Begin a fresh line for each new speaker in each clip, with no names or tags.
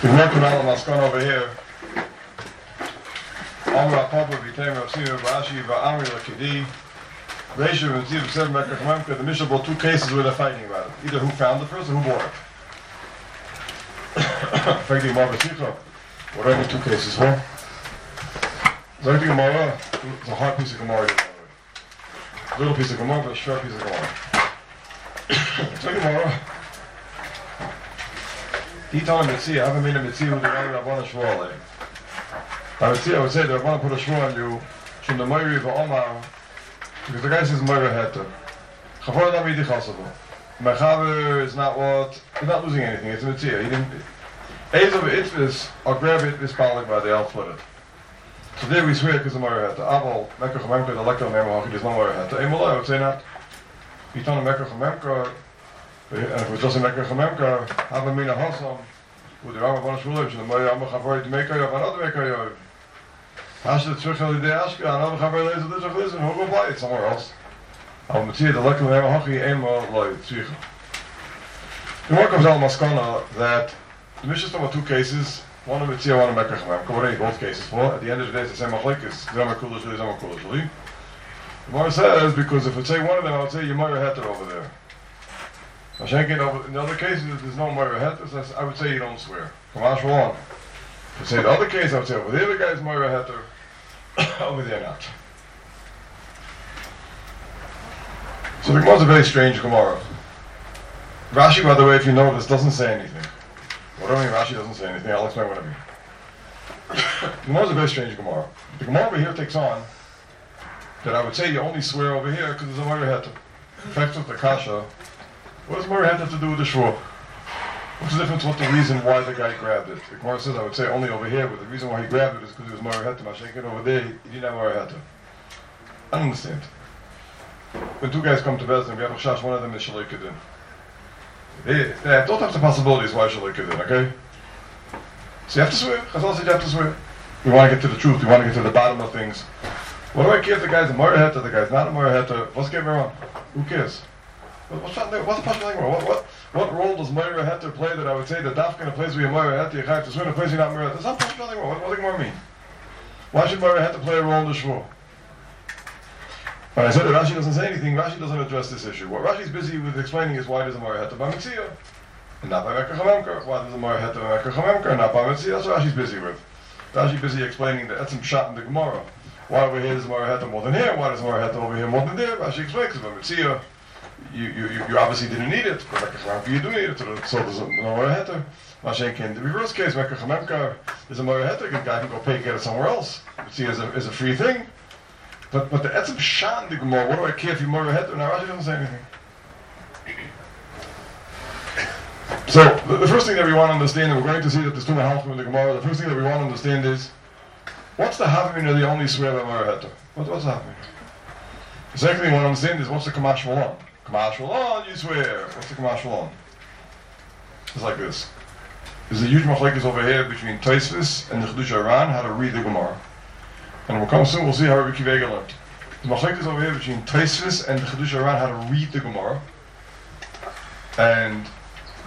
working on Maskan over here. Amra Papa became Rav Sina Rashi Va'amri Lakidi. Reisha and Ziv said the Mishnah brought two cases where they're fighting about it. Either who found it first or who bought it. Fighting Marva Sikha. What are the two cases for? Fighting Gemara, it's a hard piece of Gemara. A little piece of Gemara, but a short piece of Gemara. Fighting Gemara. He told him Mitzvah, I haven't made a Mitzvah with the Rabbana Shmuel. By Mitzvah, I would say the Rabbana put a Shmuel on you, from the Moiri V'Omar, because the guy says Moira Heter. Chavar Lam Yidi Chasabo. Mechaber is not what, he's not losing anything, it's a Mitzvah. He didn't, A's of Itvis, or grab it, this Palik by the Al split it. So there we swear because of Moira Heter. Aval, Mekach HaMemka, the Lekkel Nemahachi, there's no Moira Heter. Emulai, I would say not. He told him Mekach HaMemka, and if it was just a Mekach HaMemka, have a Mina Hassam, with the Rabbana Shmuel, and the Moira Amma Chavar to make Hayav, another make Hayav. Hashem the Tzvich Halidei Ashka, another Chavar Lezer Lizach Lizach, who will buy it somewhere else? Al Mitzvah, the Lekkel Nemahachi, Ema Loi Tzvich. The more comes out Maskana that the Mishnah talking about two cases, one of Mitzvah, one of Mekach HaMemka. What are they both cases for? At the end of the day, it's the same Machlekes. Zomar Kula Shuli, Zomar Kula Shuli. The Gemara says, because if it's say one of them, I would say Yemara Heter over there. In the other cases, there's no Moira Heter, so I would say you don't swear. Kamash one. If you say the other case, I would say over there the guy's Moira Heter, over there not. So the Gemara is a very strange Gemara. Rashi, by the way, if you notice, doesn't say anything. What do I mean Rashi doesn't say anything? I'll explain what I mean. The Gemara is a very strange Gemara. The Gemara over here takes on that I would say you only swear over here because there's a Moira Heter. In fact, with the Kasha, what does Moira Heter to do with the Shua? What's the difference? What's the reason why the guy grabbed it? The Gemara says I would say only over here, but the reason why he grabbed it is because it was Moira Heter. Mashenkin over there, he didn't have Moira Heter. I don't understand. When two guys come to Bezdin, we have a Chash, one of them is Shaloi Kedin. They don't have the possibilities why Shaloi Kedin, okay? So you have to swear. Chazal said you have to swear. We want to get to the truth. We want to get to the bottom of things. What do I care if the guy's a Moira Heter, the guy's not a Moira Heter? Let's get me wrong. Who cares? What's the possible? What role does Moira Heter play that I would say that Dafka in a place where you're Moira Heter, you have to swear in a place where you're not Moira Heter? There's not possible thing wrong. What does the Gemara mean? Why should Moira Heter play a role in the Shmuel? When I said that Rashi doesn't say anything, Rashi doesn't address this issue. What Rashi's busy with explaining is why there's a Moira Heter by Mitzvah, and not by Mekach HaMemka. Why there's a Moira Heter by Mekach HaMemka, and not by Mitzvah. That's what Rashi's busy with. Rashi's busy explaining the Etzem Pshat in the Gemara. Why over here there's a Moira Heter more than here? Why there's a Moira Heter over here more than there? Rashi explains it by Mitzvah. You obviously didn't need it, but Mekach HaMemka you do need it, so there's a Moira Heter. Mashenkin, the reverse case, Mekach HaMemka is a Moira Heter, the guy can go pay and get it somewhere else. Mitzvah is a free thing. But the Etzem Shan the Gemara, what do I care if you Moira Heter? Now Rashi doesn't say anything. So the first thing that we want to understand, and we're going to see that there's two Mahalchim in the Gemara, the first thing that we want to understand is, what's the Havmin of the only swear by Moira Heter? What's happening? The second thing we want to understand is, what's the Kamash Malon? Kamash Malon, you swear. What's the Kamash Malon? It's like this. There's a huge machlekes over here between Tosfos and the Chedush Aran, how to read the Gemara. And we'll come soon, we'll see how Rabbi Akiva Eiger learned. The machlekes over here between Tosfos and the Chedush Aran, how to read the Gemara. And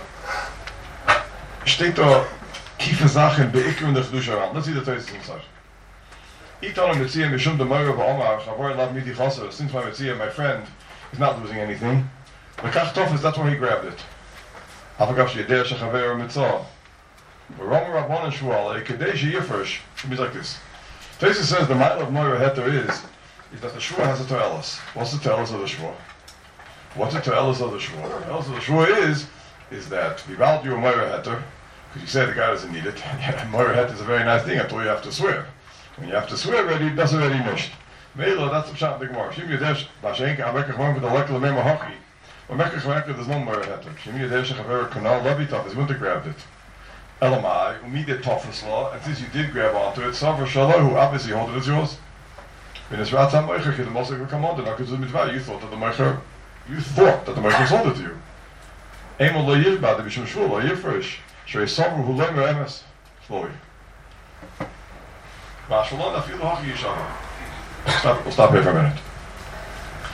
steht da kiefe Sachen beikr in the Chedush Aran. Let's see the Tosfos inside. Ich told him Mitzvah Mishum de Moira Ba'omar Chavar Lav Midi Chaser. Since my Mitzvah, my friend, is not losing anything. Lekach Tofes, that's why he grabbed it. Hafagav Sheyeder Shechaver Mitzvah. V'Romer Rabbanan Shmuel Kedei Sheyifresh. It means like this. Tosfos says the mile of Moira Heter is that the Shua has a to'elos. What's the to'elos of the Shua? What's the to'elos of the Shua? The to'elos of the Shua is that we valid you a Moira Heter because you say the guy doesn't need it. Moira Heter is a very nice thing until you have to swear. When you have to swear already, that's already nished. Meila, that's the pshat in the Gemara. Shim Yadesh, Bashenka, Mekach HaMemka, the Lekkel Mema Hochi. When Mekach HaMemka, there's no Moira Heter. Shim Yadesh, Chaver Kanal, Levitov, his winter grabbed it. Elamai, Umide Tofes law, and since you did grab onto it, Savra Shalom, who obviously hold it as yours. When it's Ratzah Meicher, the Moshe will come on to Nakas Mitzvah, you thought that the Meicher sold it to you. Emel lo yirba, the Bishum Shul, lo yifresh, Shrei Savra, who lemer emes, Floy. We'll stop here for a minute.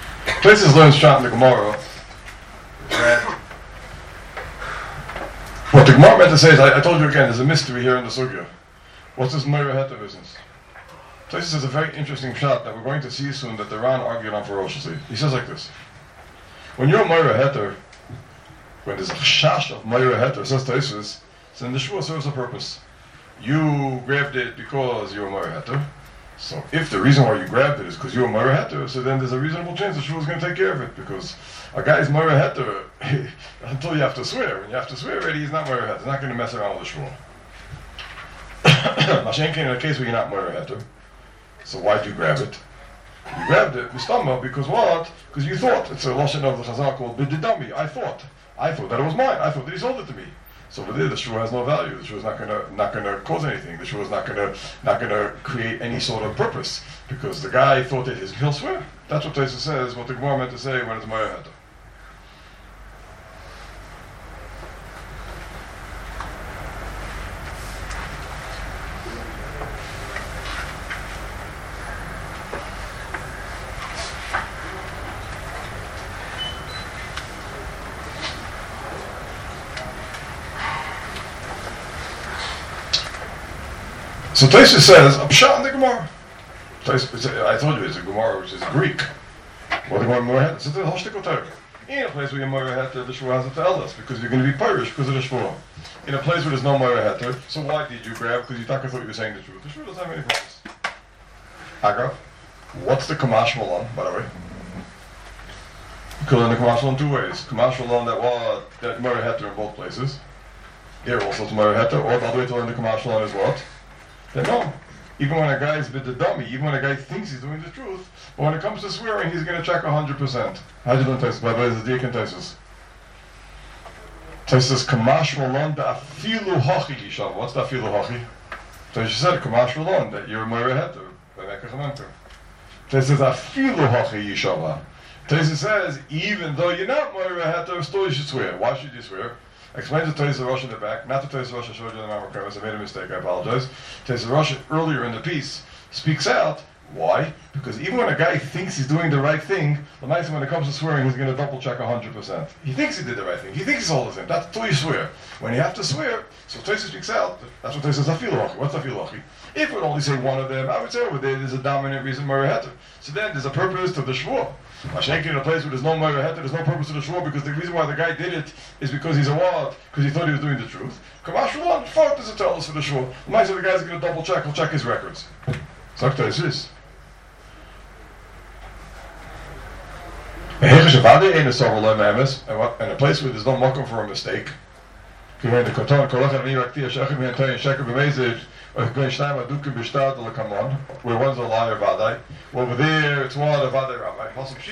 Places learns shot in the Gemara that What the Gemara meant to say is, I told you again, there's a mystery here in the Sugya. What's this Moira Heter business? This is a very interesting shot that we're going to see soon that the Ran argued on ferociously. He says like this. When you're a Moira Heter, when there's a chash of Moira Heter, says Taisus, then the Shua serves a purpose. You grabbed it because you're a Moira Heter. So if the reason why you grabbed it is because you're a Moira Heter, so then there's a reasonable chance the Shua is going to take care of it, because a guy's Moira Heter until you have to swear. When you have to swear already, he's not Moira Heter. He's not going to mess around with the Shua. Mashenkin, in a case where you're not Moira Heter, so why'd you grab it? You grabbed it, Mistama, because what? Because you thought. It's a lashon of the Chazal called Bididami. I thought that it was mine. I thought that he sold it to me. So over there, the shua has no value. The shua is not gonna cause anything. The shua is not gonna create any sort of purpose, because the guy thought that he'll swear. That's what Tosfos says. What the Gemara meant to say when it's Moira Heter. So Tosfos says, I'm shot in the Gemara. I told you it's a Gemara which is Greek. What the Gemara had? It's a Hoshtik Otar. In a place where your Moira Heter, the Shua has to tell us, because you're going to be Pirish because of the Shua. In a place where there's no Moira Heter, so why did you grab? Because you thought you were saying the truth. The Shua doesn't have any purpose. Agav, what's the Kamash Malon, by the way? You could learn the Kamash Malon two ways. Kamash Malon that Moira Heter in both places. Here also it's Moira Heter, or the other way to learn the Kamash Malon is what? Then no. Even when a guy is bit the dummy, even when a guy thinks he's doing the truth, but when it comes to swearing, he's going to check 100%. How do you learn Tosfos? By the way, there's a Deacon Tosfos. Tosfos says, Kamash Malon da afilu hachi yishav. What's da afilu hachi? Tosfos said, Kamash Malon, that you're a Moira Heter. Tosfos says, afilu hachi yishav. Tosfos says, even though you're not Moira Heter, still you should swear. Why should you swear? Explains the Tosfos Rosh in the back, not the Tosfos Rosh I showed you in the Mamre Kremes. I made a mistake, I apologize. Tosfos Rosh earlier in the piece speaks out. Why? Because even when a guy thinks he's doing the right thing, the nice when it comes to swearing, he's going to double check 100%. He thinks he did the right thing. He thinks he's all the same. That's until you swear. When you have to swear, so Tosfos speaks out. That's what Tosfos says. Afilu hachi. What's afilu hachi? If we only say one of them, I would say over there there's a dominant reason Moira Heter. So then there's a purpose to the shvua. Mashenkin in a place where there's no Moira Heter, there's no purpose to the shvua, because the reason why the guy did it is because he's a wad, because he thought he was doing the truth. Kamash Malon, fuck doesn't tell us for the shvua. The nice of the guy's going to double check. He'll check his records. So Tosfos. And a place where there's no makom for a mistake. Where one's a liar, vadai. Over there, it's one of the vadai rabbi.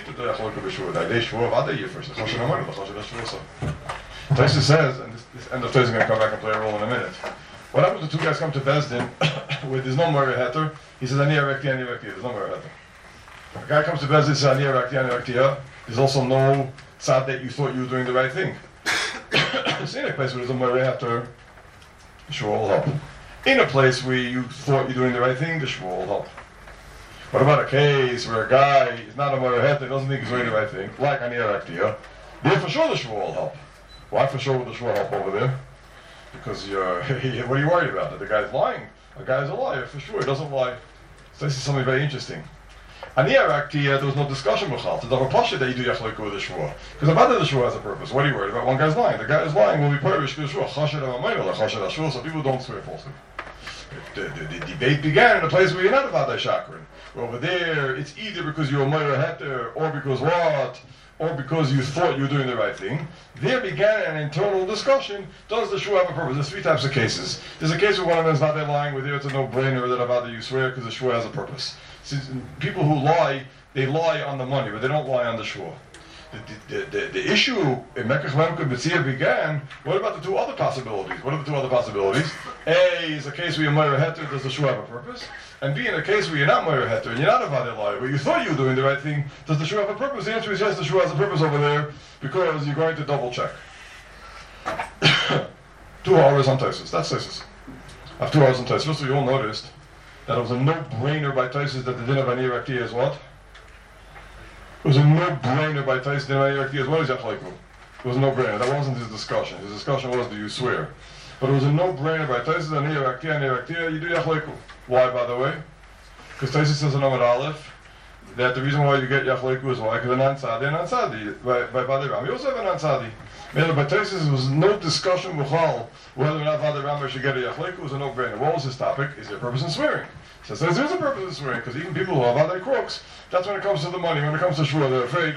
Tosfos says, and this end of Tosfos is going to come back and play a role in a minute. What happens when two guys come to Bezdin where there's no Moira Heter? He says, Ani Arekti, there's no Moira Heter. A guy comes to Bezdin and says, Ani Arekti, there's also no tzad that you thought you were doing the right thing. So in a place where there's a Moira Heter, the shvua will help. In a place where you thought you're doing the right thing, the shvua will help. What about a case where a guy is not a Moira Heter, doesn't think he's doing the right thing, like Ani Arekti? Then for sure the shvua will help. Why for sure will the shvua help over there? Because what are you worried about? That the guy's lying? A guy's a liar, for sure, he doesn't lie. So this is something very interesting. Ani Arekti, there was no discussion with Chal. It's a pasha that you do yachloika with the shvua. Because about the shvua has a purpose. What are you worried about? One guy's lying. The guy is lying will be parish to the shvua. Chashed ha'mayil, chashed ha'shvua, so people don't swear falsely. The debate began in a place where you're not about that chakran. Over there, it's either because you're a Moira Heter, or because what? Or because you thought you were doing the right thing. There began an internal discussion. Does the shvua have a purpose? There's three types of cases. There's a case where one of them is not there lying, where there it's a no-brainer that about you swear because the shvua has a purpose. Since people who lie, they lie on the money, but they don't lie on the shvua. The issue in Mekach Memka B'tzia began, what about the two other possibilities? What are the two other possibilities? A is a case where you're Moira Heter, does the shvua have a purpose? And B, in a case where you're not Moira Heter and you're not a Vadei liar, but you thought you were doing the right thing, does the shvua have a purpose? The answer is yes, the shvua has a purpose over there, because you're going to double check. 2 hours on Tosfos, that's Tosfos. I have 2 hours on Tosfos, so you all noticed that it was a no-brainer by Tosfos that the din of Ani Arekti is what? It was a no-brainer by Tosfos that Ani Arekti is what is Yachloiku? It was a no-brainer. That wasn't his discussion. His discussion was, do you swear? But it was a no-brainer by Taisus and Niyavaktia, you do Yachleiku. Why, by the way? Because Taisus says in Amud Aleph that the reason why you get Yachleiku is why? Because they're non-tzadi. By Vadei Ram. You also have a non-tzadi. By Taisus, there was no discussion with whether or not Vadei Ram should get a Yachleiku. It was a no-brainer. What was his topic? Is there a purpose in swearing? So there is a purpose in swearing, because even people who have Vadei crooks, that's when it comes to the money. When it comes to Shvuah, they're afraid.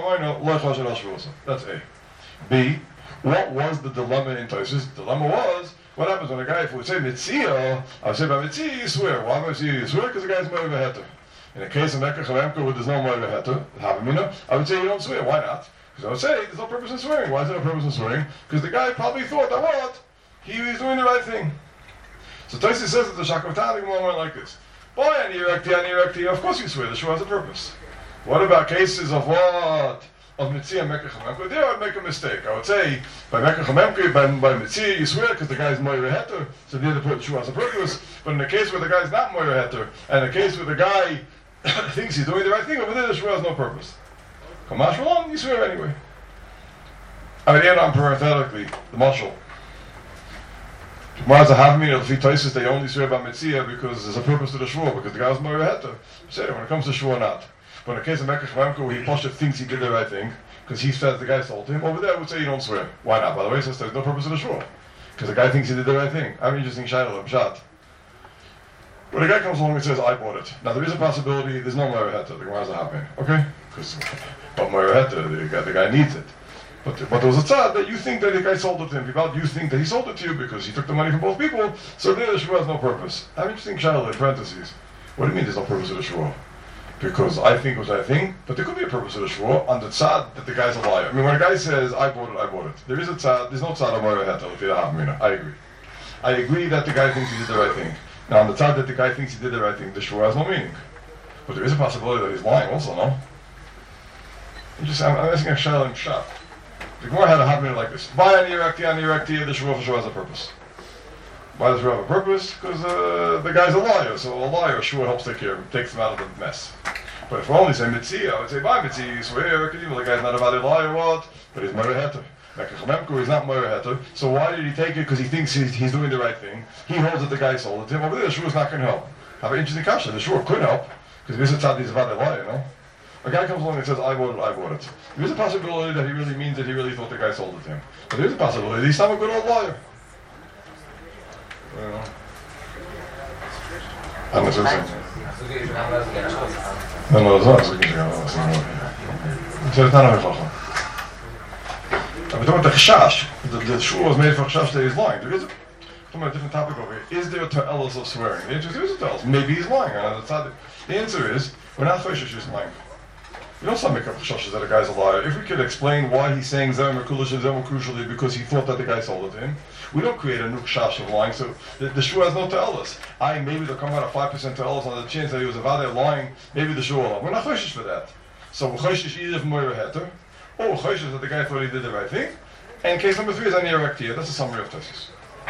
That's A. B. What was the dilemma in Taisus? The dilemma was, what happens when a guy, if we would say Mitzia, I would say by Mitzia you swear. Why by Mitzia you swear? Because the guy's Moed Veheter. In the case of Mekach Hamemka where there's no Moed Veheter, Havamina, I would say you don't swear. Why not? Because I would say there's no purpose in swearing. Why is there no purpose in swearing? Because the guy probably thought that what? He was doing the right thing. So Taisus says that the Shakotani went like this. Boy, Anirekti, of course you swear. The Shua has a purpose. What about cases of what? Of Mitzia and Mekach Hamemka? There I would make a mistake. I would say, by Mekach Hamemka, by Mitzia, you swear because the guy's Moira Heter, so there the Shua has a purpose. But in the case where the guy's not Moira Heter, and the case where the guy thinks he's doing the right thing, over there the Shua has no purpose. Kamash Malan, you swear anyway. I would add on parenthetically, the Mashal. Whereas a Havmin of Taisus, they only swear by Mitzia because there's a purpose to the Shua, because the guy's Moira Heter. Say when it comes to Shua, not. But in the case of Mekach Hamemka, where he Pasha thinks he did the right thing, because he says the guy told him, over there I would say you don't swear. Why not? By the way, says there's no purpose in the shul. Because the guy thinks he did the right thing. I mean, interesting shayla, shot. When a guy comes along and says, I bought it. Now there is a possibility, there's no Moira Heter, the Gemara's a happen, okay? Because, but Moira Heter, the guy needs it. But there was a tzad that you think that the guy sold it to him. You think that he sold it to you because he took the money from both people, so there the shul has no purpose. I mean, interesting shayla in parentheses. What do you mean there's no purpose to the shul? Because I think it was I think, but there could be a purpose to the shvur on the tzad that the guy's a liar. I mean, when a guy says, I bought it. There is a tzad, there's no tzad of Moira Heter, if you have mina. I agree. I agree that the guy thinks he did the right thing. Now, on the tzad that the guy thinks he did the right thing, the shvur has no meaning. But there is a possibility that he's lying also, no? I'm asking a shayla shot. The Gemara had a hot minute like this. By an erectia, the shvur for sure has a purpose. Why does it have a purpose? Because the guy's a liar, so a liar sure helps take care of him, takes him out of the mess. But if we're only saying Mitzia, I would say, by Mitzia, you swear, well, the guy's not a valid liar, what? But he's Moira Heter. Mekach Hamemka, he's not Moira Heter, so why did he take it? Because he thinks he's doing the right thing. He holds that the guy sold it to him. Over there, the shua's not going to help. Have an interesting kasha. The shua could help, because this is a valid liar, no? A guy comes along and says, I bought it. There is a possibility that he really means that he really thought the guy sold it to him. But there is a possibility that he's not a good old liar. No, that's not. It's not a chacham. I'm talking about the chashash. The shul was made for chashash that he's lying. There is talking about a different topic over here. Is there a ta'elos of swearing? The answer is there is a ta'elos. Maybe he's lying. The answer is, we're not choshesh he's lying. We don't start making up chashas that a guy's a liar. If we could explain why he's saying Zem Kulish and Zem crucially because he thought that the guy sold it to him, we don't create a new chash of lying. So the shua has no ta'elos. Maybe they'll come out of 5% ta'elos on the chance that he was a vaday lying. Maybe the shua will. We're not choshesh for that. So we're choshesh either from Moira Heter, or we're choshesh that the guy thought he did the right thing. And case number 3 is an erectia. That's a summary of Taisus.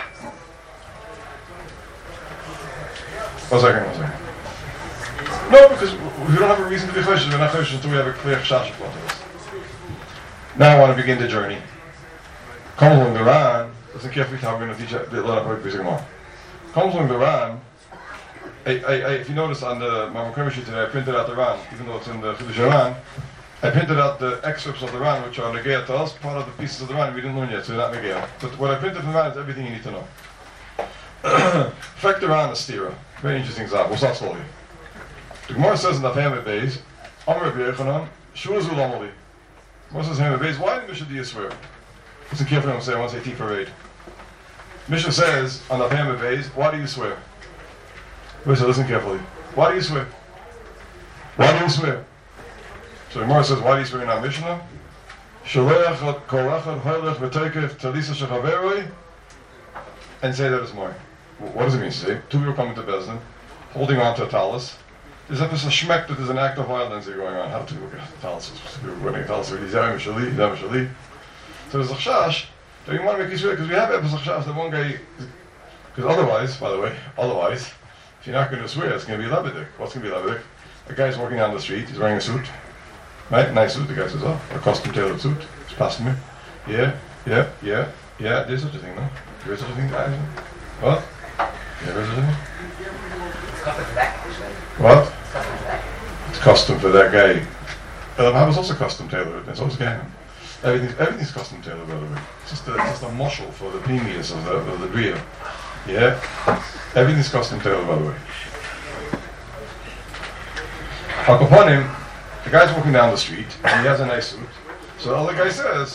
One second. No, because we don't have a reason to be choshesh. We're not choshesh until we have a clear chash of us. Now I want to begin the journey. Come along the Ran. Listen carefully to how we're going to teach the learn about basic Gemara. Comes along the Ran. If you notice on the Mamar Kremishit today, I printed out the Ran, even though it's in the Chidush Ran. I printed out the excerpts of the Ran, which are Negea to us, part of the pieces of the Ran we didn't learn yet, so they're not Negea. But what I printed from the Ran is everything you need to know. Fact the Ran is stira. Very interesting example. We'll start slowly. The Gemara says in the family days, Amr Rabbi Yechanan, Shua Zul Amali. Gemara says in the family days, why did Mishnah swear? Listen carefully when I want to say T parade. Mishnah says on the family days, why do you swear? Listen carefully. Why do you swear? Why do you swear? So the Gemara says, why do you swear in our Mishnah? Shaleach kol echad hoylech v'teikef talisa shechaveroi, and say that it's more. What does it mean to say? 2 people coming to Bezdin, holding on to a talus. There's a shmek that there's an act of violence going on. How do you get a talus? We're running a talus with Yizayim Shali. So there's a chash that you want to make you swear, because we have a chash that one guy, because otherwise, by the way, if you're not going to swear, it's going to be lebedik. What's going to be lebedik? A guy's walking down the street, he's wearing a suit, right? Nice suit. The guy says, oh, a custom tailored suit. It's passing me. Yeah, there's such a thing, no? There is such a thing, guys? What? Yeah, there is such a thing?
It's custom for that guy.
What?
It's custom for that guy.
It's custom for that guy. I was also custom tailored, and so was Gannon. Everything's custom tailored, by the way. It's just a muscle for the penius of the Bria. Yeah? Everything's custom tailored, by the way. Upon him, the guy's walking down the street, and he has a nice suit. So the other guy says,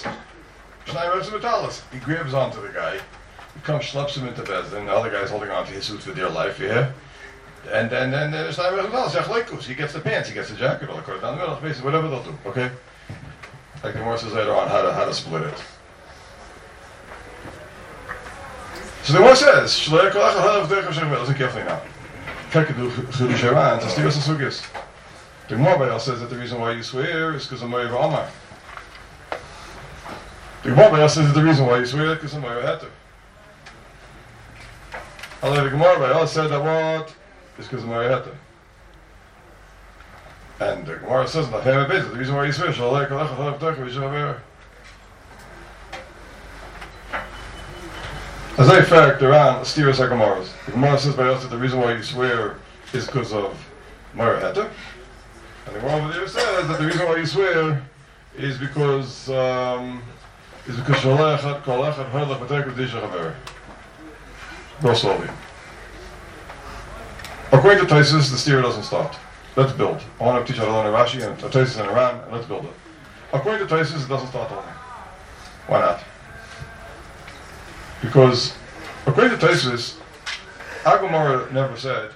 he grabs onto the guy, he comes, schleps him into bed, and the other guy's holding onto his suit for dear life, yeah? And then he gets the pants, he gets the jacket, all the down the middle, basically whatever they'll do, okay? Like the Gemara says later on how to split it. So the Gemara says, listen carefully now. The Gemara says that the reason why you swear is because of Moed Omar. The Gemara says that the reason why you swear is because of Moed Heter. Although the Gemara said that what is because of Moed Heter. And the Gemara says in the family basis, the reason why you swear is as a fact, there are steers like Gemaras. The Gemara says by us that the reason why you swear is because of Moed Heter. And the Gemara over there says that the reason why you swear is because Go slowly. According to Taisus, the steer doesn't start. Let's build. I want to teach how to learn Rashi and Taisus in Iran, and let's build it. According to Taisus, it doesn't start only. Why not? Because according to Taisus, Agumara never said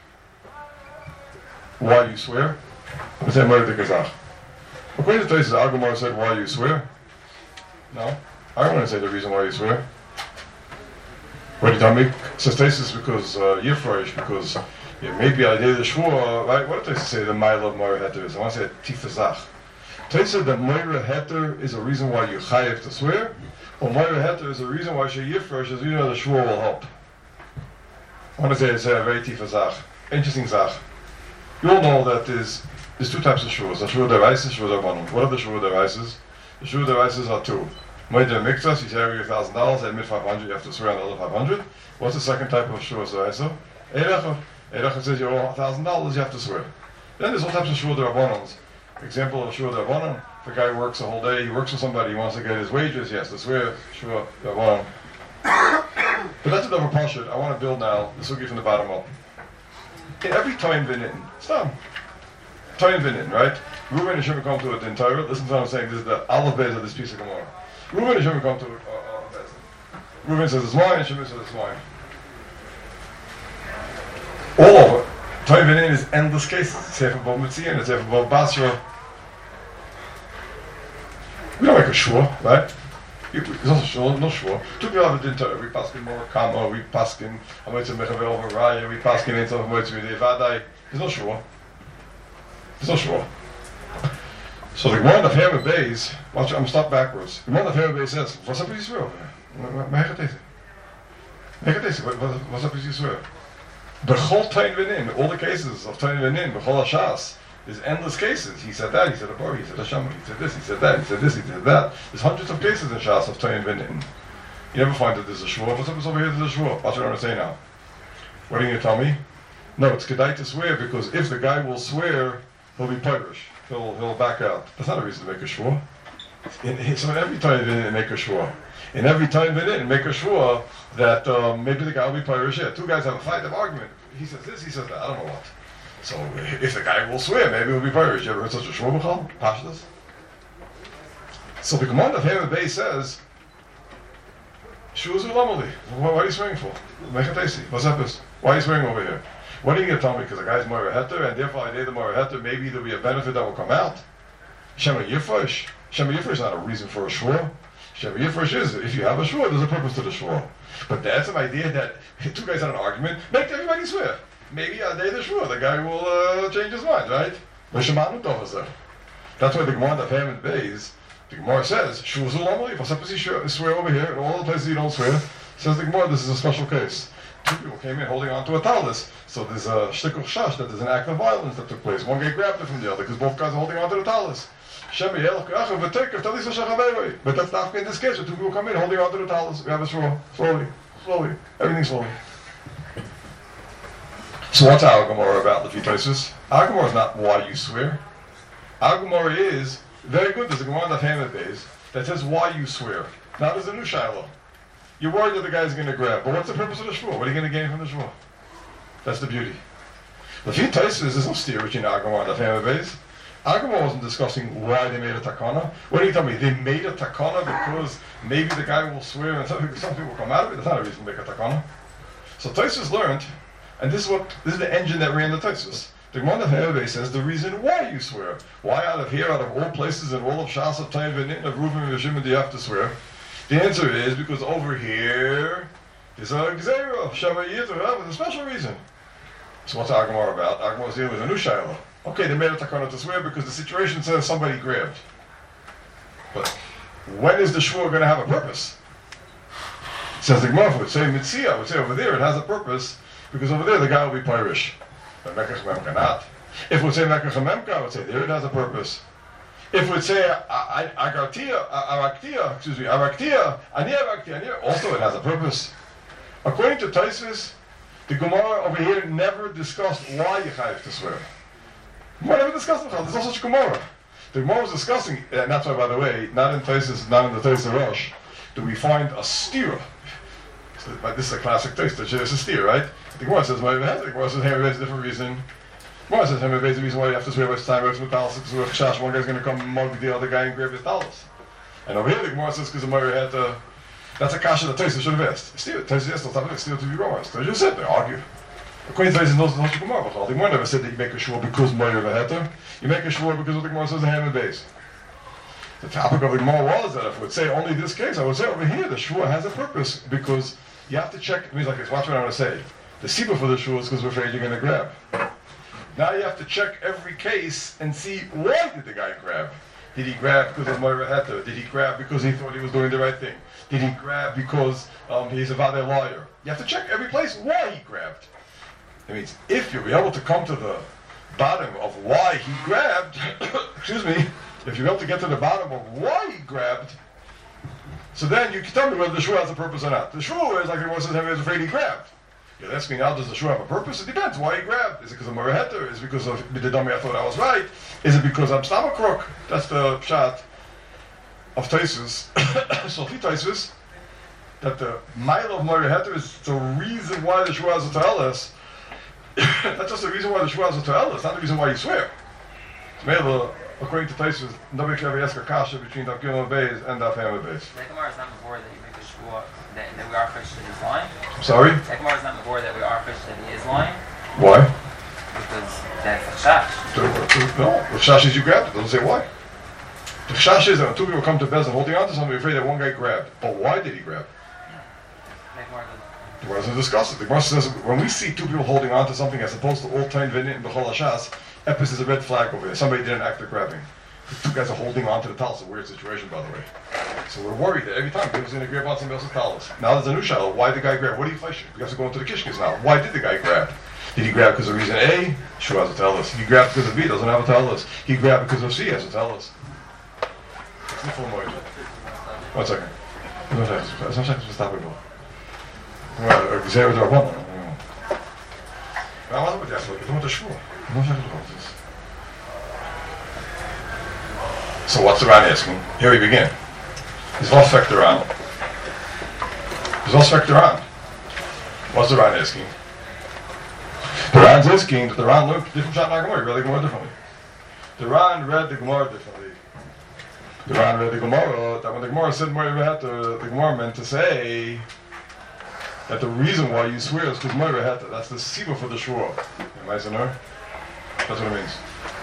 why you swear. It said Moed Gazach. According to Taisus, Agumara said why you swear. No, I don't want to say the reason why you swear. What do you tell me? Says Taisus because Yifresh, because maybe I did the Shvur, right? What did Taisus say the mile of Moed Heter is? I want to say Tifazach. Taisus said that Moed Heter is a reason why you chayev to swear, or Moed Heter is a reason why she Yifresh is the Shvur will help. I want to say it's a very Tifazach. Interesting Zach. You all know that there's two types of Shvurs. The Shvur Deraises, Shvur Derbanum. What are the Shvur Deraises? The Shvur Deraises are two. Moed Miktas, you say every $1,000, admit 500, you have to swear another 500. What's the second type of Shvur Deraises? Erecha. Erecha says you owe $1,000, you have to swear. Then there's all types of Shvur Derbanums. Example of Shvur Derbanum, if a guy works a whole day, he works for somebody, he wants to get his wages, he has to swear Shvur Derbanum. But that's another portion. I want to build now the sugi from the bottom up. In every time Vinin, stop. Time Vinin, right? Reuven and Shimon come to it in Torah. Listen to what I'm saying. This is the Aleph Bez of this piece of Gemara. Reuven and Shimon come to it. Reuven says it's mine, and Shimon says it's mine. All over. Time Vinin is endless cases. It's half above Mitzian, it's half above Basra. We don't make a shur, right? It's also shur, no shur. Two people have it in Torah. We paskin more kama, we paskin Hamotzei Mechavel Varaya, we paskin in some Hamotzei Midei Vadai. There's no shur. There's no shur. So the Gemara of Hammer Bays, watch, I'm stop backwards. The Gemara of Hammer Bays says, what's up with Yisrael over here? What's up with Yisrael? B'chol Tain V'nin, all the cases of Tain V'nin, B'chol Hashas, there's endless cases. He said that, he said Abari, he said Hashem, he said this, he said that, he said this, he said that. There's hundreds of cases in Shas of Tain V'nin. You never find that there's a shvur. What's up over here, there's a shvur. Watch what I'm going to say now. What are you going to tell me? No, it's kedai to swear, because if the guy will swear, he'll be pirish. He'll back out. That's not a reason to make a shvur. So in every time V'nin, make a shvur. In every time V'nin, make a shvur that maybe the guy will be pirish. Yeah, two guys have a fight, have argument. He says this, he says that. I don't know what. So if the guy will swear, maybe he'll be pirish. You ever heard such a shvur b'chal? Pashtas? So the command of Hammer Bay says, Shuzu Lamali. What are you swearing for? Make a tasty. What's up? Why are you swearing over here? What are you going to tell me? Because the guy's Moed Heter, and therefore I did the Moed Heter, maybe there'll be a benefit that will come out. Shema Yifresh. Shema Yifresh is not a reason for a shvur. Shema Yifresh is, if you have a shvur, there's a purpose to the shvur. But that's an idea that two guys had an argument, make everybody swear. Maybe on the day of the shvur, the guy will change his mind, right? That's why the Gemara of Hammer Bays, the Gemara says, Shuzu Lamali, what's up with you swear over here, in all the places you don't swear, says the Gemara, this is a special case. Two people came in holding on to a talis. So there's a shtikul shash, that there's an act of violence that took place. One guy grabbed it from the other because both guys are holding on to the talis. But that's not in this case. Where two people come in holding on to the talis. We have a shua. Slowly. Everything slowly. So what's our Gemara about, Lefi Tosfos? Our Gemara is not why you swear. Our Gemara is very good. There's a Gemara in the Hamid days that says why you swear. Now there's a new Shiloh. You're worried that the guy's going to grab. But what's the purpose of the shua? What are you going to gain from the shua? That's the beauty. Lefi Tosfos, there's no steer between our Gemara and the Hamid days. Our Gemara wasn't discussing why they made a takana. What do you tell me? They made a takana because maybe the guy will swear and some people will come out of it. That's not a reason to make a takana. So Tosfos learned, and this is the engine that ran the Tosfos. The Gemara of Herbe says the reason why you swear. Why out of here, out of all places in all of Shas, of Taim, V'nitn, of Reuven, and Shimon do you have to swear? The answer is because over here there's a Gzeira, Shava Yitr, with a special reason. So what's our Gemara about? Our Gemara is dealing with a new Shiloh. Okay, they made a takana to swear because the situation says somebody grabbed. But when is the shua going to have a purpose? It says the Gemara would say Mitzia, would say over there it has a purpose because over there the guy will be Pirish. But Mekach Memka not. If it would say Mekach Memka, I would say there it has a purpose. If it would say Araktia, also it has a purpose. According to Tosfos, the Gemara over here never discussed why you have to swear. We never discussed it. There's no such Gemara. The Gemara was discussing, and that's why, by the way, not in Tosfos, not in the Tosfos Rosh, do we find a steer. So, this is a classic Tosfos. There's a steer, right? The Gemara says, the Gemara says, hey, there's a different reason. The Gemara says, hey, there's a reason why you have to swear by the time, with talis, because with Chash, one guy's going to come and mug the other guy and grab his talis. And over here, the Gemara says, because the Gemara had to, that's a kasha that Tosfos should have asked. Steer, Tosfos asked, stop it, steer to the Gemara. So they just said, they argue. According to Tosfos, knows the Gemara. The Gemara never said that you make a shua because Moira Veheter. You make a shua because what the Gemara says in Hamid base. The topic of the Gemara was that if it would say only this case, I would say over here the shua has a purpose because you have to check. It means like this. Watch what I'm going to say. The siba for the shua is because we're afraid you're going to grab. Now you have to check every case and see why did the guy grab. Did he grab because of Moira Veheter? Did he grab because he thought he was doing the right thing? Did he grab because he's a vadei lawyer? You have to check every place why he grabbed. It means if you'll be able to come to the bottom of why he grabbed, excuse me, if you're able to get to the bottom of why he grabbed, so then you can tell me whether the shua has a purpose or not. The shua is like the one says, he was afraid he grabbed. You ask me now, does the shua have a purpose? It depends why he grabbed. Is it because of Moira Veheter? Is it because of the dummy I thought I was right? Is it because I'm stomach crook? That's the shot of Tosfos. So Lefi Tosfos, that the mile of Moira Veheter is the reason why the shua has a talis. That's just the reason why the shua is a ta'ala. It's not the reason why you swear. So according to Tosfos, nobody should ever ask a kasha between Daf Gimel Beis and Daf Hamid Beis.
The Gemara is not before that you make a shua that we are fish that he's lying.
Sorry?
The Gemara is not before that we are fish that he is lying.
Why?
Because that's the chash.
No, the chash is you grabbed it. It doesn't say why. The chash is that when two people come to Bezin holding on to something, we're afraid that one guy grabbed. But why did he grab? The Gemara doesn't discuss it. The Gemara says when we see two people holding on to something as opposed to all time V'nit and B'chol Hashas, Epis is a red flag over there. Somebody did an act of grabbing. The two guys are holding on to the talis. It's a weird situation, by the way. So we're worried that every time he was going to grab on somebody else's talis. Now there's a new Shiloh. Why did the guy grab? What are you fighting? We have to go into the Kishkis now. Why did the guy grab? Did he grab because of reason A? Shua has a talis. He grabbed because of B. Doesn't have a talis. He grabbed because of C. Has a talis. It's the full moed. 1 second. Stop it. Gzeira d'Rabbanan. מה זה בדיוק? פתאום את השבוע. לא שייך לדבר על זה. So what's the Ran asking? Here we begin. Is was fekt the Ran? Is was fekt the Ran? What's the Ran asking? The Ran's asking that the Ran learned different shot in the Gemara. He read the Gemara differently. The Ran read the Gemara differently. The Ran read the Gemara that when the Gemara said Moira Veheter, the Gemara meant to say that the reason why you swear is because Moira Veheter. That's the siba for the shua. Am I saying her? That's what it means.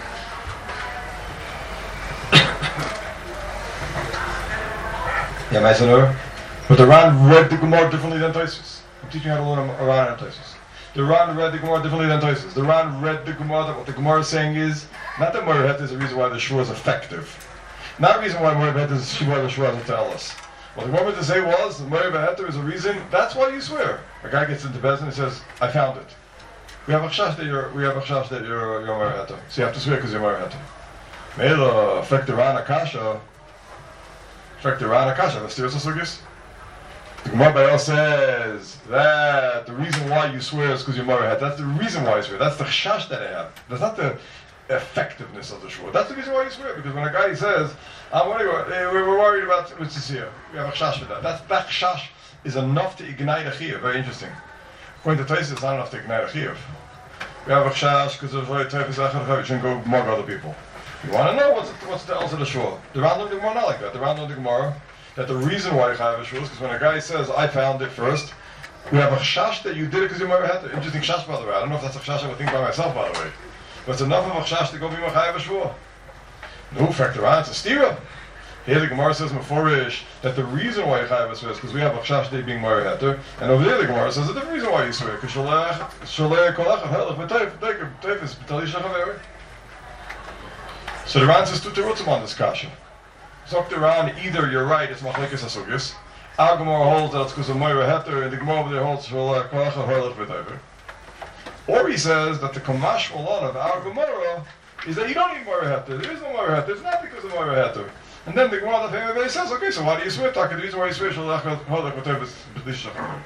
Yeah, nice and her. But the Ran read the Gemara differently than Tosfos. I'm teaching you how to learn a Ran and Tosfos. The Ran read the Gemara differently than Tosfos. The Ran read the Gemara that what the Gemara is saying is not that Moira Veheter is the reason why the shua is effective. Not the reason why Moira Veheter is why the shua doesn't tell us. What the Gemara meant to say was the Moira Veheter is a reason. That's why you swear. A guy gets into Bezin and says, "I found it." We have a chash that you're Moira Veheter. So you have to swear because you're Moira Veheter. Mela affect the Ran Akasha. Affect the Ran Akasha. Let's do this. The Gemara Bayal says that the reason why you swear is because your mother had. That's the reason why you swear. That's the chash that I have. That's not the effectiveness of the shvur. That's the reason why you swear. Because when a guy says, we're worried about mitzvah, we have a chash for that. That chash is enough to ignite a chiyuv. Very interesting. According to Tosfos, it's not enough to ignite a chiyuv. We have a chash because there's very type of you shouldn't go mug other people. You want to know what's the else of the shvur. The Ran learned the Gemara not like that. The Ran learned the Gemara that the reason why you have a shvur is because when a guy says, I found it first, we have a chash that you did it because you might have had it. Interesting chash, by the way. I don't know if that's a chash I would think by myself, by the way. But it's enough of a chash to go be mechayev a shvur. No, factor on, it's a stira. Here the Gemara says Meforish that the reason why you chayev a shvur is because we have a chash day being married heter, and over there the Gemara says that the reason why you swear because sholech kolach helach v'teif is b'tali shachaver. So the Ran says two terutzim on this kasha. So the Ran, either you're right, it's machlekes asugis. Our Gemara holds that it's because of Moira Heter, and the Gemara over there holds Sholech Kolach Helach v'teif. Or he says that the Kamash Malon of our Gemara is that you don't need Moira Heter. There is no Moira Heter. It's not because of Moira Heter. And then the Gemara of Hemaveh says, okay, so why do you swear? The reason why you swear Sholech Helach v'teif is b'tali shachaver.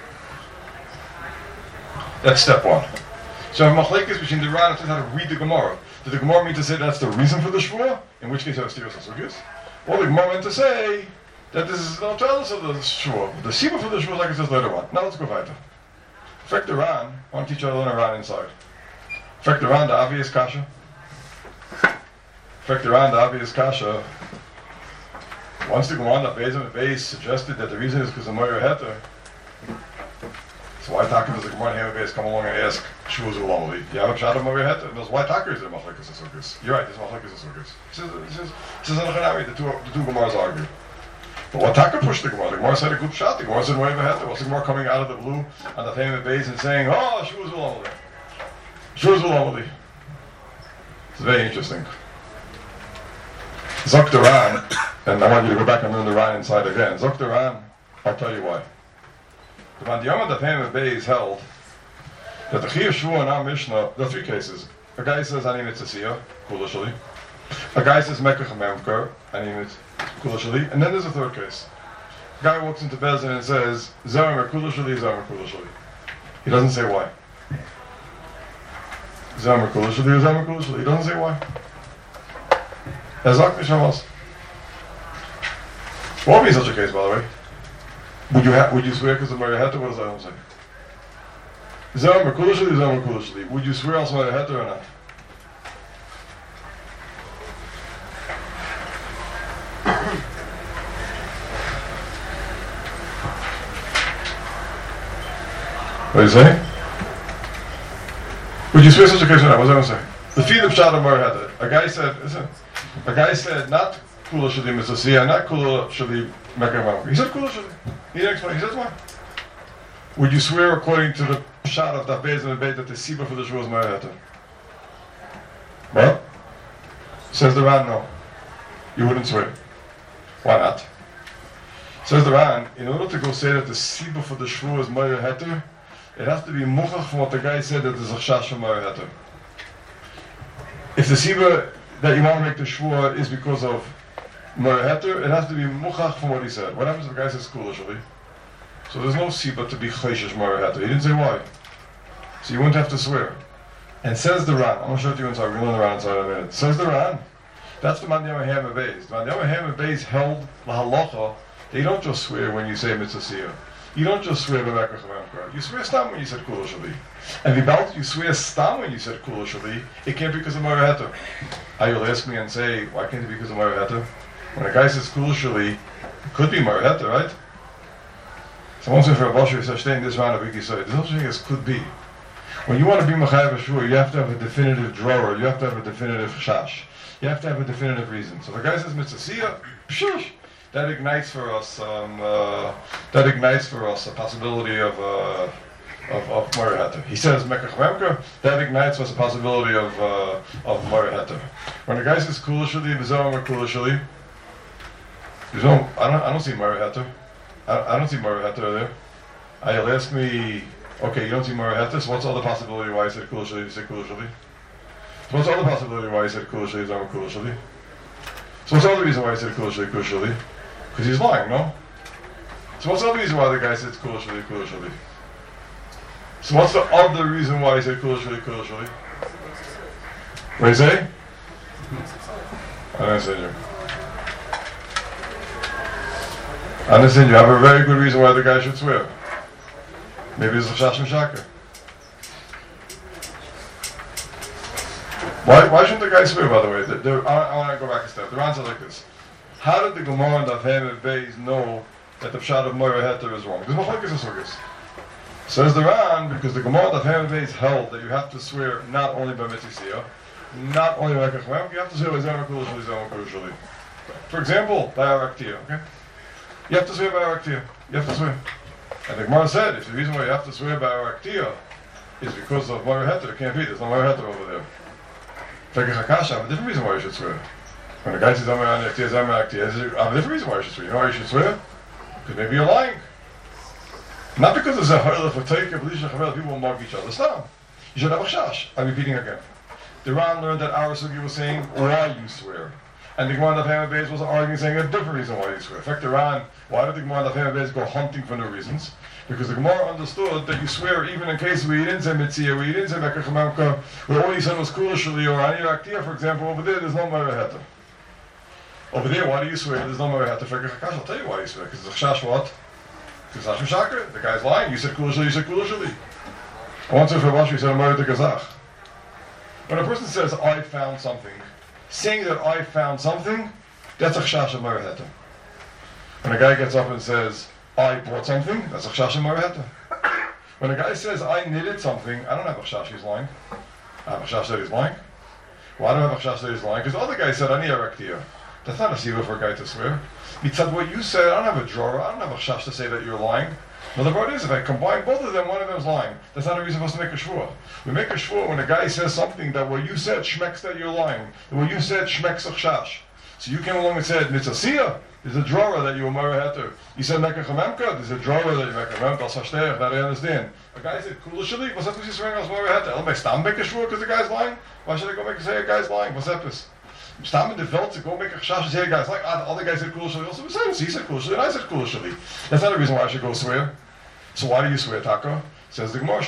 That's step one. So machlekes between the Ran and how to read the Gemara. Did the Gemara mean to say that's the reason for the shvur? In which case, I have steers asugis. Or the Gemara meant to say that this is not tell us of the shvur. The siba for the shvur, like it says later on. Now let's go weiter. Affect the Ran. I want to teach you how to learn a Ran inside. Affect the Ran, the obvious kasha. Affect the Ran, the obvious kasha. Once the Gemara on the base suggested that the reason is because of Moira Heter. So why Taka does the Gemara on the base come along and ask Shvuz Ulamali? You have a shot of Moira Heter? Those why Taka is there machlekes asugis? You're right, there's machlekes asugis. This is an Achanami, the two Gemaras argue. But what Taka pushed the Gemara said a good shot. The Gemara said Moira Heter. What's the Gemara coming out of the blue on the famous base and saying, oh, Shvuz Ulamali? Shvuz Ulamali. It's very interesting. Zok the Ran, and I want you to go back and learn the Ran inside again. Zok the Ran, I'll tell you why. The Mandiyama the famous base held that the Chiyuv Shvu in our Mishnah, there are three cases. A guy says, Ani Mitzasiya, Kulashali. A guy says, Mekach Memkar, Ani Kulashali. And then there's a third case. A guy walks into Bezin and says, Zamer Kulashali, Zamer Kulashali. He doesn't say why. Zamer Kulashali, Zamer Kulashali. He doesn't say why. Ezak Mishavas. What would be such a case, by the way? Would you swear because of Moira Heter? What does that say? Zamer Kulashali, Zamer Kulashali. Would you swear also Moira Heter or not? What do you say? Would you swear such a case or not? What does that say? The feed of Shad of Moira Heter. A guy said, not Kula Shali Mitzasiya, not Kula Shali Mekah. He said Kula Shali. He didn't explain. He says why? Would you swear according to the shot of the Beis and the Beit that the Siba for the Shvur is Moira Heter? What? Says the Ran, no. You wouldn't swear. Why not? Says the Ran, in order to go say that the Siba for the Shvur is Moira Heter, it has to be muchach from what the guy said that there's a chash for Moira Heter. If the Siba that you want to make the Shvur is because of Moira Heter, it has to be muchach from what he said. What happens if the guy says Kulashali? So there's no Siba to be chayshish Moira Heter. He didn't say why. So you wouldn't have to swear. And says the Ran, I'm going to show it to you inside, we're going to learn the Ran inside in a minute. Says the Ran, that's the Mandiyama Hema Beis. The Mandiyama Hema Beis held the halacha, they don't just swear when you say Mitzasiya. You don't just swear B'Mekach Memkar. You swear Stam when you said Kula Shali. And if you swear Stam when you said Kula Shali, it can't be because of Moira Heter. You'll ask me and say, why can't it be because of Moira Heter? When a guy says Kula Shali, it could be Moira Heter, right? So once for a Bosher, he says, stay in this round of Wiki Soy. There's no such thing as could be. When you want to be Mechayev Shvur, you have to have a definitive drawer, you have to have a definitive chash. You have to have a definitive reason. So if a guy says Mitzasiya, pshush! That ignites for us a possibility of Moira Heter. He says Mekach Memkar, that ignites for us a possibility of Moira Heter. When a guy says Kula Shali, V'Zohar or Kula Shali, I don't see Moira Heter. I don't see Moira Heter there. You'll ask me, okay, you don't see Moira Heter, so what's all the possibility why I said Kula Shali, you say Kula Shali? So what's the other possibility why he said Kula Shali, Zama Kula Shali? So what's the other reason why he said Kula Shali, Kula Shali? Because he's lying, no? So what's the other reason why the guy said Kula Shali, Kula Shali? So what's the other reason why he said Kula Shali, Kula Shali? What do you say? I don't understand you. I understand you have a very good reason why the guy should swear. Maybe it's a Chash Mishaka. Why shouldn't the guy swear, by the way? I want to go back a step. The answer is like this. How did the Gemara and Daf and Beis know that the Pshat of Moira Heter is wrong? Because Machlokes is Sugis. Says the Ran, because the Gemara and Daf and Beis held that you have to swear not only by Mitzvah, not only by Kachmem, you have to swear by Zama Kula Shali, Zama Kula Shali. For example, by Araktia, okay? You have to swear by Araktia. You have to swear. And the Gemara said, if the reason why you have to swear by Araktia is because of Moira Heter, it can't be. There's no Moira Heter over there. Fekech HaKasha, I have a different reason why you should swear. When the guy says Zama Araktia, Zama Araktia, I have a different reason why you should swear. You know why you should swear? Because maybe you're lying. Not because there's a hurl for take of people will mug each other. Stop. You should have a chash. I'm repeating again. The Ran learned that our Sugi was saying why you swear. And the Gemara of Hamad Beis was arguing, saying a different reason why you swear. In fact, the Ran, why did the Gemara of Hamad Beis go hunting for no reasons? Because the Gemara understood that you swear even in case we didn't say Mitzvah, we didn't say Mekach Hamamka, where all you said was Kula Shali or Ani Aktia, for example, over there's no Moira Heter. Over there, why do you swear? There's no Moira Heter. Fekech HaKasha, I'll tell you why you swear. Because it's a chash what? Because it's Hashem Shakra. The guy's lying. You said Kula Shali, you said Kula Shali. I once said for Rashi, you said Moira Gazach. When a person says, I found something, saying that I found something, that's a chash of Moira Heter. When a guy gets up and says, I bought something, that's a chash of Moira Heter. When a guy says, I knitted something, I don't have a chash he's lying. I have a chash that he's lying. Why do I have a chash that he's lying? Because the other guy said, I need a rektia. That's not a siva for a guy to swear. Mitzad what you said, I don't have a drawer, I don't have a chash to say that you're lying. Now the part is, if I combine both of them, one of them's lying. That's not a reason for us to make a shvua. We make a shvua when a guy says something that what you said shmeks that you're lying. That what you said shmeks a chash. So you came along and said, Mitzasiyah, there's a drawer that you were Moira Heter. You said Mekach Hamemka, there's a drawer that you Mekach Hamemka, Al Sashteach, that I understand. A guy said, Kula Shali, what's that? What's swearing as Moira Heter? I'll make Stam make a shvua because the guy's lying? Why should I go make say a guy's lying? What's that? Stam in the veld to go make a chash and say a guy's like, the other guy said Kula Shali, also besides, he said Kula Shali, and I said Kula Shali. That's not a reason why I should go swear. So why do you swear, Taka? Says the Gemara,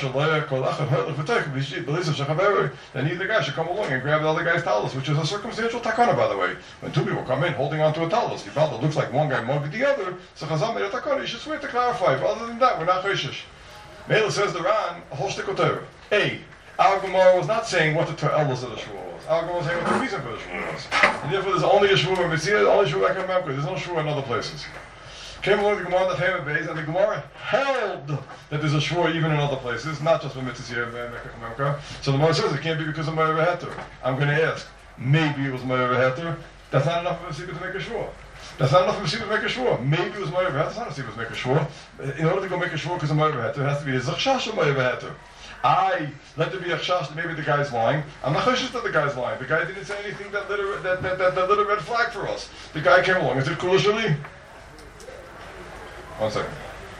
then either guy should come along and grab the other guy's talis, which is a circumstantial takana, by the way. When two people come in holding onto a talis, if it looks like one guy mugged the other, so Chazal made a takana, you should swear to clarify. But other than that, we're not chayshish. Mela says the Ran, a whole stick of Torah. A, our Gemara was not saying what the Torahs of the Shua was. Our Gemara was saying what the reason for the Shua was. And therefore there's only a Shua in Mitzvah, only Shua in Memka, there's no Shua in other places. Came along the Gemara of Hamad Beis, and the Gemara held that there's a shvua even in other places, not just for Mitzvah and Mekach Hamemka. So the Gemara says it can't be because of Moira Heter. I'm going to ask, maybe it was Moira Heter. That's not enough of a secret to make a shvua. That's not enough of a secret to make a shvua. Maybe it was Moira Heter. That's not a secret to make a shvua. In order to go make a shvua because of Moira Heter, it has to be a zachshash of Moira Heter. Let there be a chash that maybe the guy's lying. I'm not chash that the guy's lying. The guy didn't say anything that lit a red flag for us. The guy came along and said, Kula Shali. 1 second.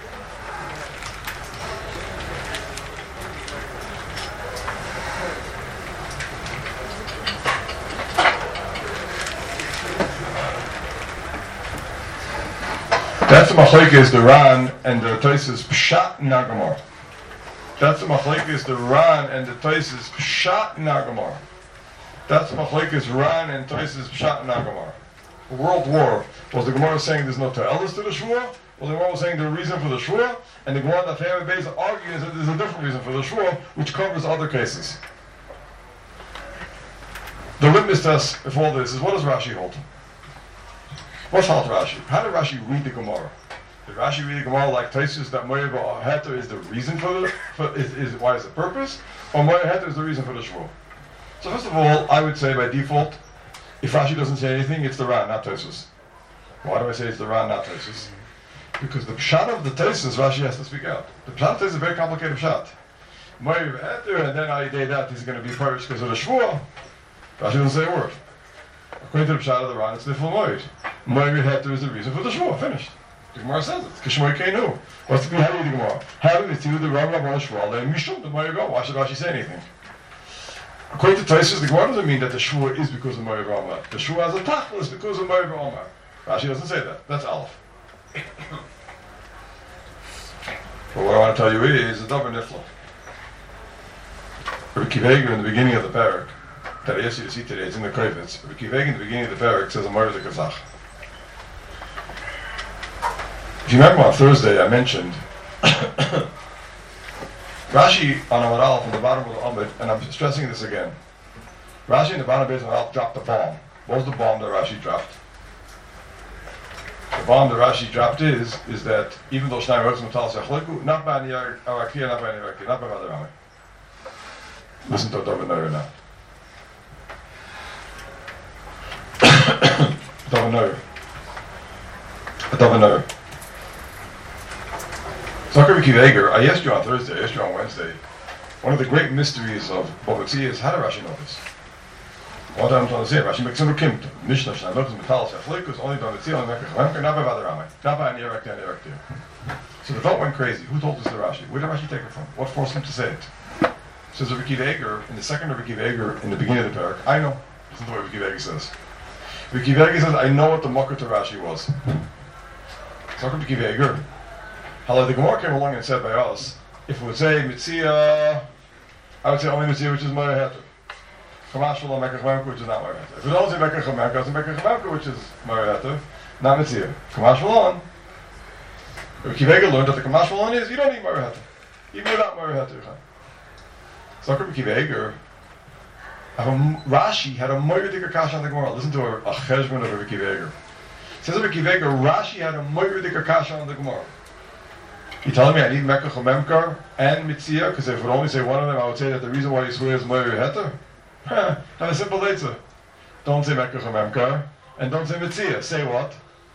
That's the machlekes the Ran and the Tosfos Pshat Nagamar. That's the machlekes the Ran and the Tosfos Pshat Nagamar. That's the machlekes Ran and Tosfos Pshat Nagamar. World War was the Gemara saying there's no ta'elis to the shvua. Well, the Gemara was saying the reason for the shvua, and the Gemara of Hamad Beis argues that there's a different reason for the shvua, which covers other cases. The litmus test for all this is, what does Rashi hold? What's halt Rashi? How did Rashi read the Gemara? Did Rashi read the Gemara like Tosfos that Moira Heter is the reason for the why is the purpose, or Moira Heter is the reason for the shvua? So first of all, I would say by default, if Rashi doesn't say anything, it's the Ran, not Tosfos. Why do I say it's the Ran, not Tosfos? Because the pshat of the Tosfos, Rashi has to speak out. The pshat of the Tosfos is a very complicated pshat. Moira Heter, and then I day that he's going to be punished because of the shvua. Rashi doesn't say a word. According to the pshat of the Ran, it's the full moed. Moira Heter is the reason for the shvua. Finished. The Gemara says it. Kishmoy Keinu. What's the behind the Gemara? How did it do the Rav on the shvua? Then Mishum the Moira. Why should Rashi say anything? According to Tosfos, the Gemara doesn't mean that the Shua is because of Moed Omar. The Shua has a tachlis because of Moed Omar. Rashi doesn't say that. That's Aleph. But what I want to tell you is a davar nifla. Rabbi Akiva Eiger in the beginning of the parak that I asked you to see today, it's in the Kovetz. Rabbi Akiva Eiger in the beginning of the parak says a Moed the Kazach. If you remember on Thursday, I mentioned Rashi on Amud Aleph from the bottom of the Amud, and I'm stressing this again. Rashi in the bottom of Amud Aleph dropped the bomb. What was the bomb that Rashi dropped? The bomb that Rashi dropped is that even though Shnai Rotzim Tal Sechleku, not by any Arakia, not by any Arakia, not by Mother Rami. Listen to David Neuer now. David Neuer. So Rabbi Akiva Eiger, I asked you on Thursday, I asked you on Wednesday, one of the great mysteries of Bava Kzi is how did Rashi know this? What I'm trying to say, Rashi makes him Kim, Mishnah, Shnai Rotzim Tal Sechleku, only by Mitzvah, only by Mekach, not by Mother Rami, not by any Arakia. So the thought went crazy. Who told this to Rashi? Where did Rashi take it from? What forced him to say it? Says Rabbi Akiva Eiger, in the second Rabbi Akiva Eiger, in the beginning of the parak, I know. Listen to what Rabbi Akiva Eiger says. Rabbi Akiva Eiger says, I know what the mucker to Rashi was. So Rabbi Akiva Eiger, how the Gemara came along and said by us, if it would say Mitzia, I would say only Mitzia, which is Moed Heter. Chamash Shalom Mekach Memka, which is not Moed Heter. If it don't say Mekach Memka, it's Mekach Memka, which is Moed Heter, not Mitzia. Chamash Shalom, Rabbi Akiva Eiger learned that the Chamash Shalom is, you don't need Moed Heter. Even without Moed Heter. So Rabbi Akiva Eiger, Rashi had a moiridik kasha on the Gemara. Listen to a cheshbon of Rabbi Akiva Eiger. Says Rabbi Akiva Eiger, Rashi had a moiridik kasha on the Gemara. You telling me I need Mekach Memkar and Mitzia? Because if I would only say one of them, I would say that the reason why you swear is Moed Heter. Have a simple answer. Don't say Mekach Memkar and don't say Mitzia. Say what?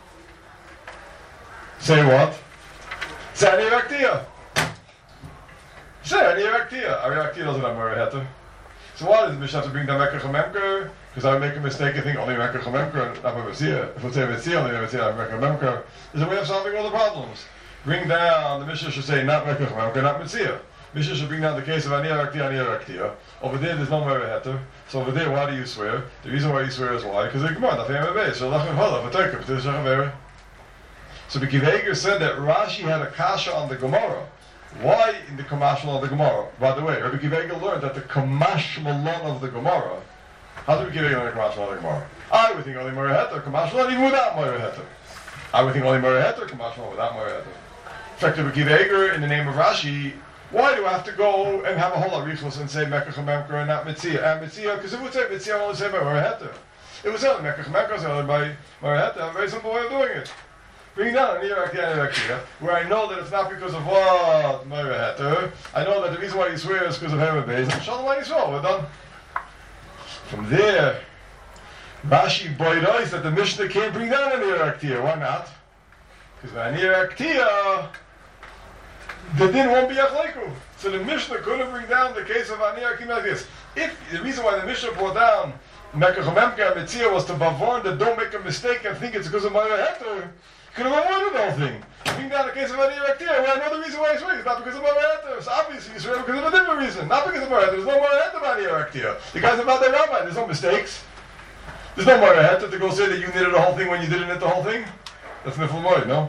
Say what? Say Ani Raktia. Say Ani Raktia. Ani Raktia doesn't have Moed Heter. So why does the Mishnah have to bring down Mekach Memkar? Because I would make a mistake and think only Mekach Memkar, not Mitzia. If we say Mitzia, only Mitzia, Mekach Memkar. There's a way of solving all the problems. Bring down, the Mishnah should say not Mekach Memkar, not Mitzia. Mishnah should bring down the case of Ani Raktia. Over there, there's no Moed Heter. So over there, why do you swear? The reason why you swear is why? Because the Gemara, the family base, so Lachem Hala, V'Tekef, T'ez Shachavere. So Rabbi Akiva Eiger said that Rashi had a kasha on the Gemara. Why in the Kamashmalon of the Gemara? By the way, Rabbi Akiva Eiger learned that the Kamashmalon of the Gemara. How did Rabbi Akiva Eiger learn the Kamashmalon of the Gemara? I would think only Moed Heter, Kamashmalon, even without Moed Heter. I would think only Moed Heter, Kamashmalon, without Moed Heter. In fact, Rabbi Akiva Eiger, in the name of Rashi, why do I have to go and have a whole arichos and say Mekach Memkar and not Mitzia? And Mitzia, because if it would say Mitzia, I only say by Moed Heter. It was only Mekach Memkar, so only by Moed Heter. I have a very simple way of doing it. Bring down Ani Raktia, where I know that it's not because of what Moed Heter. I know that the reason why you swear is because of Herod Beis. Shalom Yisrael, we're done. From there, Rashi boirais that the Mishnah can't bring down Ani Raktia. Why not? Because by Ani Raktia, the din won't be Achleiku. So the Mishnah couldn't bring down the case of Ani Raktia like this. If the reason why the Mishnah brought down Mekach Memkar and Mitzia was to bavorn that don't make a mistake and think it's because of Moed Heter, could have avoided the whole thing. Bring down the case of Ani Raktia, where I know the reason why he's swearing is not because of Moed Heter. So obviously he's swearing because of a different reason, not because of Moed Heter. There's no Moed Heter by Ani Raktia. The guy's about their rabbi. There's no mistakes. There's no Moed Heter to go say that you knitted the whole thing when you didn't knit the whole thing. That's Nifl Moed, no?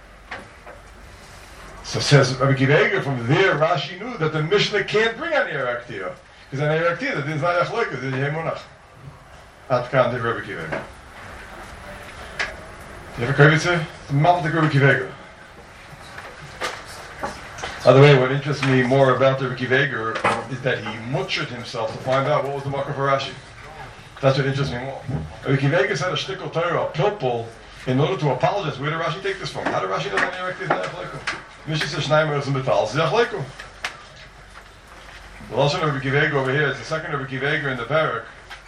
So says Rabbi Akiva Eiger, from there Rashi knew that the Mishnah can't bring Ani Raktia. Because Ani Raktia, the din is not Achleiku, the din is Yemunach. At kan de Rabbi Akiva Eiger. You have a kavitze? The Malta Rabbi Akiva Eiger. By the way, what interests me more about Rabbi Akiva Eiger is that he mutchered himself to find out what was the marker for Rashi. That's what interests me more. Rabbi Akiva Eiger said a shtickle Torah, a pilpul, in order to apologize. Where did Rashi take this from? How did Rashi know that Ani Raktia is not Achleiku? Mishnah says Shnai Meros and Betal, it's Achleiku. The Lashon of Rabbi Akiva Eiger over here, it's the second Rabbi Akiva Eiger in the parak.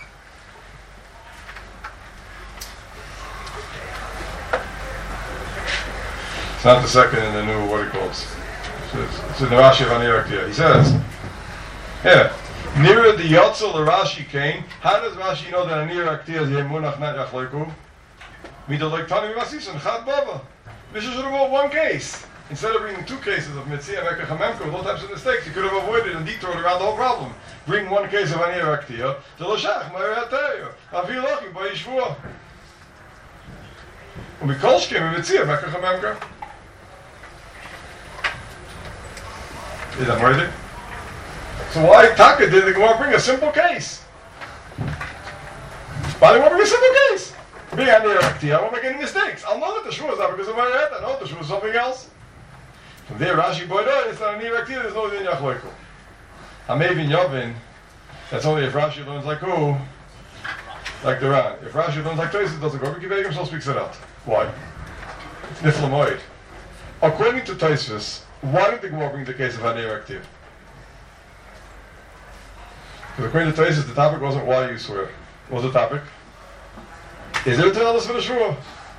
It's not the second in the new, what he calls. It's in the Rashi of Ani Raktia. He says, yeah, nearer the Yotzel, the Rashi came. How does Rashi know that Ani Raktia is Yemunach, not Achleiku? Midolek Tani Masisan, Chad Baba. Mishnah should have got one case. Instead of bringing two cases of Metzia, Mekach, and Memka with all types of mistakes, you could have avoided and detoured around the whole problem. Bring one case of Anir Aktia, the Lashach, Meir Hateyo, Avilochi, by Yishvua. And we call Shkim, Metzia, Mekach, and Memka. Is that right? So why Taka did the Gemara bring a simple case? Why do you want to bring a simple case? Being Anir Aktia, I won't make any mistakes. I'll know that the Shua is not because of Meir Hateyo. I know that the Shua is something else. From there, Rashi Boidah, it's not an Iraktir, there's no Din Yachloiku. Hamevin Yovin, that's only if Rashi learns like who? Like the Ran. If Rashi learns like Tosis, it doesn't go. Rabbi himself speaks it out. Why? It's Niflamoid. According to Tosis, why did the Gemara bring the case of an Iraktir? Because according to Tosis, the topic wasn't why you swear. What was the topic? Is there a Tenelis for the Shua?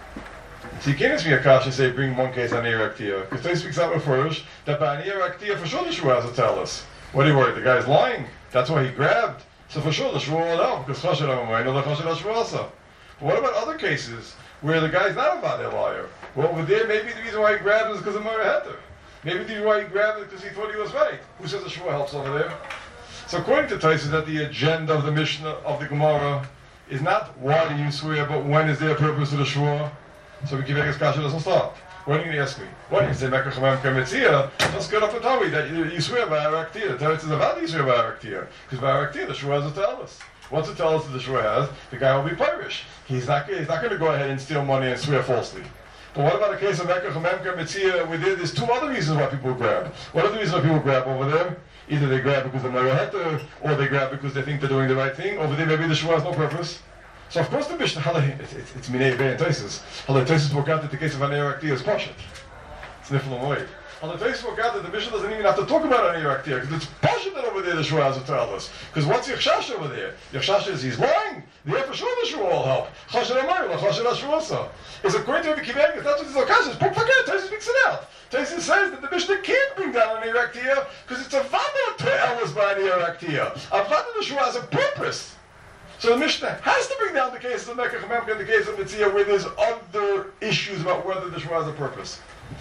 So you can't ask me a kasha and say bring one case on Aktia. Because they speaks out with first that by Aktia for sure the Shua has to tell us. What are you worried? The guy's lying. That's why he grabbed. So for sure the Shua will know. Because Chashad Amamay, no the Chashad Shua also. But what about other cases where the guy's not about a liar? Well, over there, maybe the reason why he grabbed him is because of Mara Heter. Maybe the reason why he grabbed him is because he thought he was right. Who says the Shua helps over there? So according to Tais, that the agenda of the Mishnah of the Gemara is not why do you swear, but when is there a purpose of the Shua? So we Kivegas Kasha doesn't stop. What are you going to ask me? What do you say, Mekach Hamam Kametzia? Let's get up and tell me that you swear by Araktir. The Teretz is about you swear by Araktir. Because by Araktir, the Shua has to tell us. Once it tells us that the Shua has, the guy will be Pirish. He's not going to go ahead and steal money and swear falsely. But what about a case of Mekach Hamam Kametzia where there's two other reasons why people grab? What are the reasons why people grab over there? Either they grab because they're Meraheter, or they grab because they think they're doing the right thing. Over there, maybe the Shua has no purpose. So of course the Mishnah, it's Minei Bei and Tosis. Halei Tosis work out that the case of Anir Aktia is Pashat. It's Niflam Moed. Halei Tosis work out that the Mishnah doesn't even have to talk about Anir Aktia, because it's Pashat that over there the Shua has to tell us. Because what's Yachshash over there? Yachshash is he's lying. The for sure the Shua will help. Chashad Amayr, Chashad Ashruasa. Is according to Rabbi Kivegas, that's what this Okash is. Tosis speaks it out. Tosis says that the Mishnah can't bring down Anir Aktia, because it's a Vada to Elas by Anir Aktia. A Vada the Shua has a purpose. So the Mishnah has to bring down the cases of Mekach Memka and the case of Metzia where there's other issues about whether the Shua has a purpose.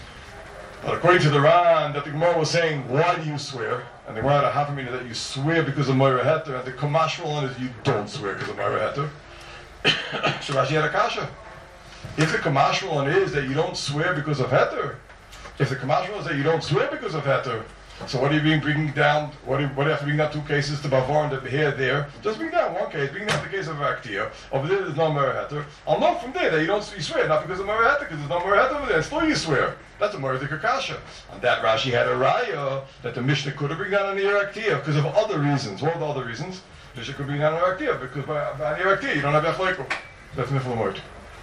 But according to the Ran, that the Gemara was saying, why do you swear? And the Gemara had a half a meaning that you swear because of Moira Heter, and the Kamashmal on is you don't swear because of Moira Heter. So Rashi had a kasha. If the Kamashmal on is that you don't swear because of Heter, if the Kamashmal is that you don't swear because of Heter, so what are you bringing down? What do you have to bring down two cases to Bavar and the here there? Just bring down one case. Bring down the case of Aktia. Over there, there's no Meraheter. I'll know from there that you swear not because of Meraheter, because there's no Meraheter over there. Still you swear. That's a Meraheter Kasha. On that Rashi had a raya that the Mishnah could have bring down an Aktia because of other reasons. What are the other reasons? The Mishnah could bring down an Aktia because by an Aktia you don't have Yachloiku. That's Niflamoid.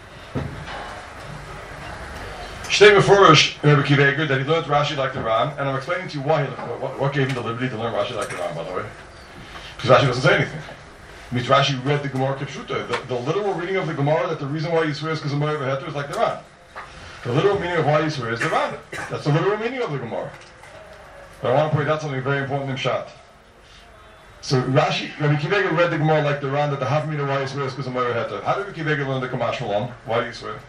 Shtei Mefurish, Rabbi Kiveger, that he learned Rashi like the Ran, and I'm explaining to you why what gave him the liberty to learn Rashi like the Ran, by the way. Because Rashi doesn't say anything. It means Rashi read the Gemara Kipshuta. The literal reading of the Gemara that the reason why you swear is because of Moira Heter is like the Ran. The literal meaning of why you swear is the Ran. That's the literal meaning of the Gemara. But I want to point out something very important in Pshat. So Rashi, Rabbi Kiveger read the Gemara like the Ran, that the half meaning of why you swear is because of Moira Heter. How did Rabbi Kiveger learn the Kamash Malam? Why do you swear?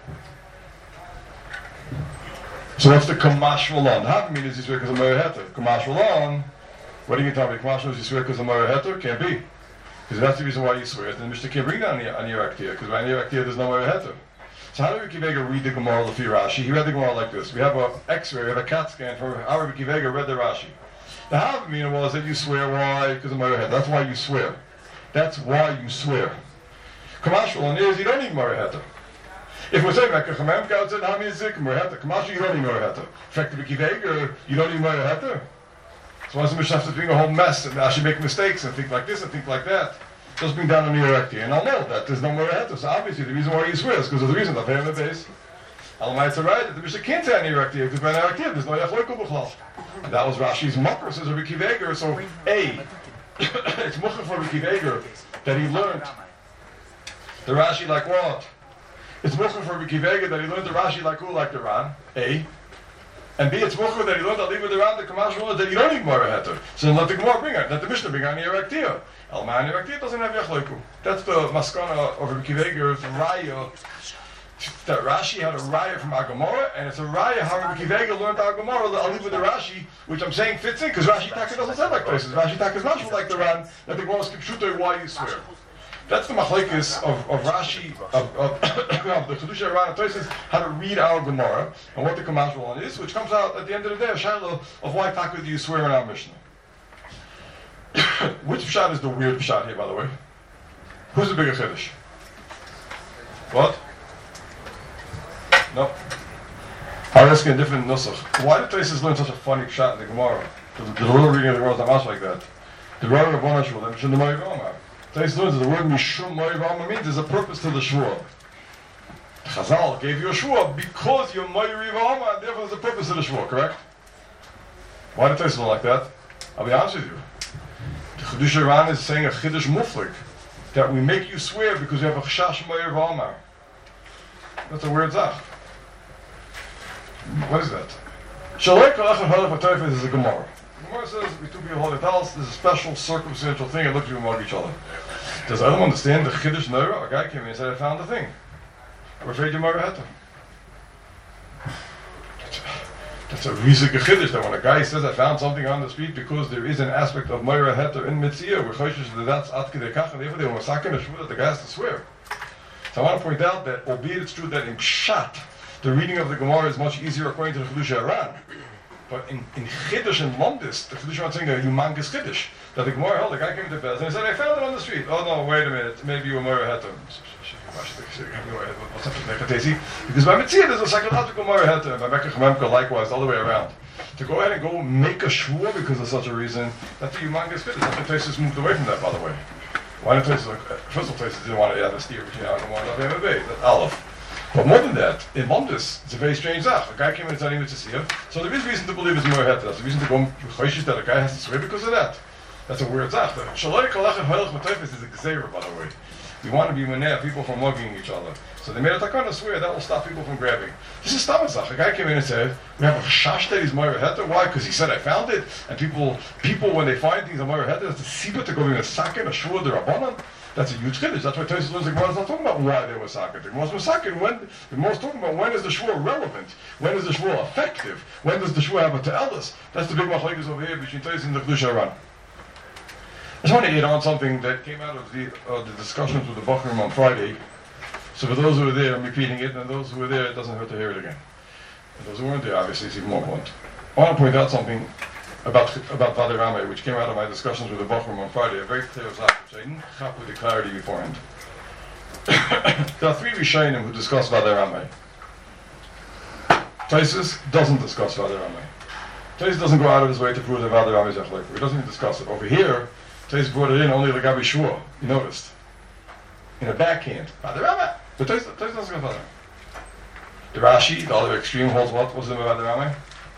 So what's the Kamash Malam? The half meaning is you swear because of Moira Heter. Kamash Malam, what do you tell me? Kamash Malam is you swear because of Moira Heter? Can't be. Because that's the reason why you swear. Then the Mishnah can't bring down on your Aktia, because by your Aktia there's no Moira Heter. So how did Rabbi Kiveger read the Gemara Lefi Rashi? He read the Gemara like this. We have an X-ray, we have a CAT scan for how Rabbi Kiveger read the Rashi. The half meaning was that you swear why? Because of Moira Heter. That's why you swear. That's why you swear. Kamash Malam is you don't need Moira Heter. If we're saying Mekach Hamam Kautzin, how many zik Moira Heter? Kamash, you don't need Moira Heter. In fact, Rabbi Kiveger, you don't need Moira Heter. So once the Mishnah has to bring a whole mess and actually make mistakes and think like this and think like that, just bring down a Moira Heter. And I'll know that there's no Moira Heter. So obviously the reason why you swear is because of the reason that they have the base. Alamai it's right that the Mishnah can't say Moira Heter because by Moira Heter there's no Yachloiku B'chlal. That was Rashi's Makar, says Rabbi Kiveger. So A, it's Muchach for Rabbi Kiveger that he learned the Rashi like what? It's Muchach for Rabbi Kiveger that he learned the Rashi like who? Like the Ran. A. And B, it's Muchach that he learned that even the Ran, the Kamash Malam, that you don't need Moira Heter. So then let the Gemara bring it. Let the Mishnah bring on Anir Aktia. Alma Anir Aktia doesn't have Yachloiku. That's the Maskana of Rabbi Kiveger's Raya that Rashi had a raya from our Gemara, and it's a raya how Rabbi Kivega learned our Gemara. I'll leave with the Rashi, which I'm saying fits in because Rashi Taka doesn't say like places. Rashi Taka is not like the Ran that the Gemara skips why you swear. That's the machlekes of Rashi of the Chiddushei Ran and Tosfos how to read our Gemara and what the Kamash on is, which comes out at the end of the day a shiloh of why Taka do you swear in our Mishnah. Which pshat is the weird pshat here, by the way? Who's the bigger chiddush? What? No. I'm asking a different nusach. Why did Tosfos learn such a funny pshat in the Gemara? The real reading of the Gemara is not much like that. The Rambam of Bonashul, and Shun the Moed V'Omar. Tosfos learns that the word Mishum Moed V'Omar means there's a purpose to the shvua. Chazal gave you a shvua because you're Moed V'Omar, and therefore there's a purpose to the shvua, correct? Why did Tosfos learn like that? I'll be honest with you. The Chiddushei Ran is saying a chiddush muflik, that we make you swear because you have a chashash Moed V'Omar. That's a weird zach. What is that? Shalei Kalach and Tosfos is a Gemara. The Gemara says we two people hold it else. There's a special circumstantial thing and look at you among each other. Does anyone understand the Chiddush Neira? A guy came in and said, I found the thing. I'm afraid your mother had to. That's a riesige Chiddush that when a guy says I found something on the street because there is an aspect of Moira Heter in Mitzvah, we're choishes that that's Ad Kedei Kach, and therefore they were masakin a shvur that the guy has to swear. So I want to point out that, albeit it's true that in Pshat, the reading of the Gemara is much easier according to the Chiddushei Ran. But in Chiddush and Lomdis, the Chiddushei Ran saying a humongous Chiddush, that the Gemara held, the guy came to Bez and he said, I found it on the street. Oh no, wait a minute, maybe you were Moira Heter. Because by Mitzvah there's a psychological Moira Heter, and by Mekach Memka likewise, all the way around. To go ahead and go make a shvur because of such a reason, that's a humongous Chiddush. That's why Tosfos moved away from that, by the way. Why did Tosfos, first of all, Tosfos didn't want to have a steer between Al Gemara and Al that's Aleph. But more than that, in Lomdis, it's a very strange zach. A guy came in and said he was to see him. So there is reason to believe it's more heter. There's a reason to go choishes that a guy has to swear because of that. That's a weird zach. Shaloi kolach and hoilach matofis is a gzeira, by the way. We want to be meneh people from mugging each other. So they made a takana swear that will stop people from grabbing. This is stamazach. A guy came in and said, we have a chash that he's moira heter. Why? Because he said I found it. And people when they find things on moira heter, that's a sibah to go in a sakin, a shvur, the rabbanon. That's a huge chiddush. That's why Tosfos learns the Gemara is not talking about why they were sakin. The Gemara was sakin when the Gemara is talking about when is the shvur relevant, when is the shvur effective, when does the shvur have a te'elis. That's the big machlekes over here between Tosfos and the Chiddushei Ran. I just want to add on something that came out of the discussions with the Bachrim on Friday. So for those who were there, I'm repeating it, and those who were there, it doesn't hurt to hear it again. And those who weren't there, obviously, it's even more important. I want to point out something about Vadei Rameh, which came out of my discussions with the Bachrim on Friday, a very clear zach, which I didn't have with the clarity beforehand. There are three Rishonim who discuss Vadei Rameh. Tosfos doesn't discuss Vadei Rameh. Tosfos doesn't go out of his way to prove that Vadei Rameh is Echleku. He doesn't even discuss it. Over here, Tosfos brought it in only the Gabi Shua. You noticed. In a backhand. Vadei Rameh. But Tosfos doesn't go Vadei Rameh. The Rashi, the other extreme, holds what? What's the name of Vadei Rameh?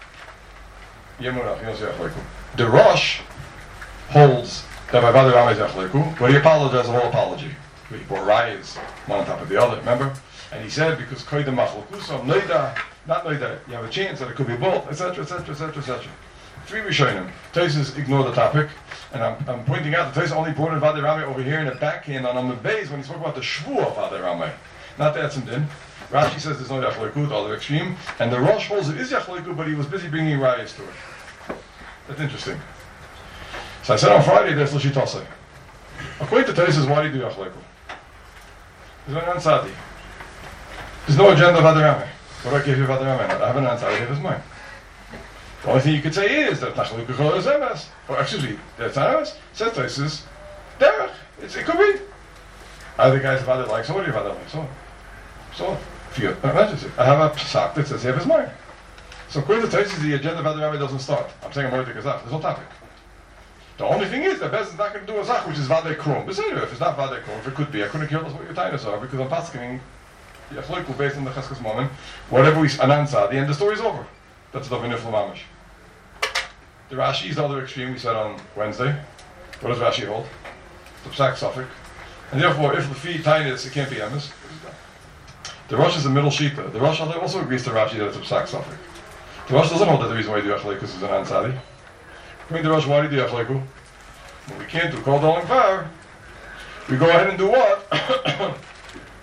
The Rosh holds that by Vadei Rameh is Echleku, but he apologized a whole apology. He brought rayas, one on top of the other, remember? And he said, because Koydem Machlokosam, Noida, not Noida, you have a chance that it could be both, etc., etc., etc., etc. Three Rishonim. Tosfos ignore the topic, and I'm pointing out that Tosfos only brought in Vadei Rameh over here in the backhand on Amud Beis when he spoke about the Shvur of Vadei Rameh, not the Etzim Din. Rashi says there's no Yachleiku, the other extreme, and the Rosh holds it is Yachleiku, but he was busy bringing rayas to it. That's interesting. So I said on Friday, there's L'shitase. According to Tosfos, why do you do Yachleiku? There's no Ansadi. There's no agenda of Vadei Rameh. What do I give you Vadei Rameh? I have an Ansadi, here is mine. The only thing you could say is that Nachleiku Chol is Emes. Or excuse me, that's not Emes. Says Tosfos, Derech. It could be. Other guys Vadei like, so what do you Vadei like? So, I have a psak that says, here is mine. So according to Tosfos, the agenda of Vadei Rameh doesn't start. I'm saying I'm going to take a zach. There's no topic. The only thing is that Bez is not going to do a zach, which is Vadei Krum. But anyway, if it's not Vadei Krum, if it could be, I couldn't care less what your titles are, because I'm pasking Yachleiku based on the Cheskes moment. Whatever we announce at the end, the story's over. That's the Vinifl Mamish. The Rashi is the other extreme, we said on Wednesday. What does Rashi hold? The psak suffix. And therefore, if Lefi Tainis, it can't be Emes. The Rosh is the middle shita. The Rosh also agrees to Rashi that it's a psak suffix. The Rosh doesn't hold that the reason why you do Yachleiku is an Ansari. According to the Rosh, why do you do Yachleiku? What we can't do, called Oling Fire. We go ahead and do what?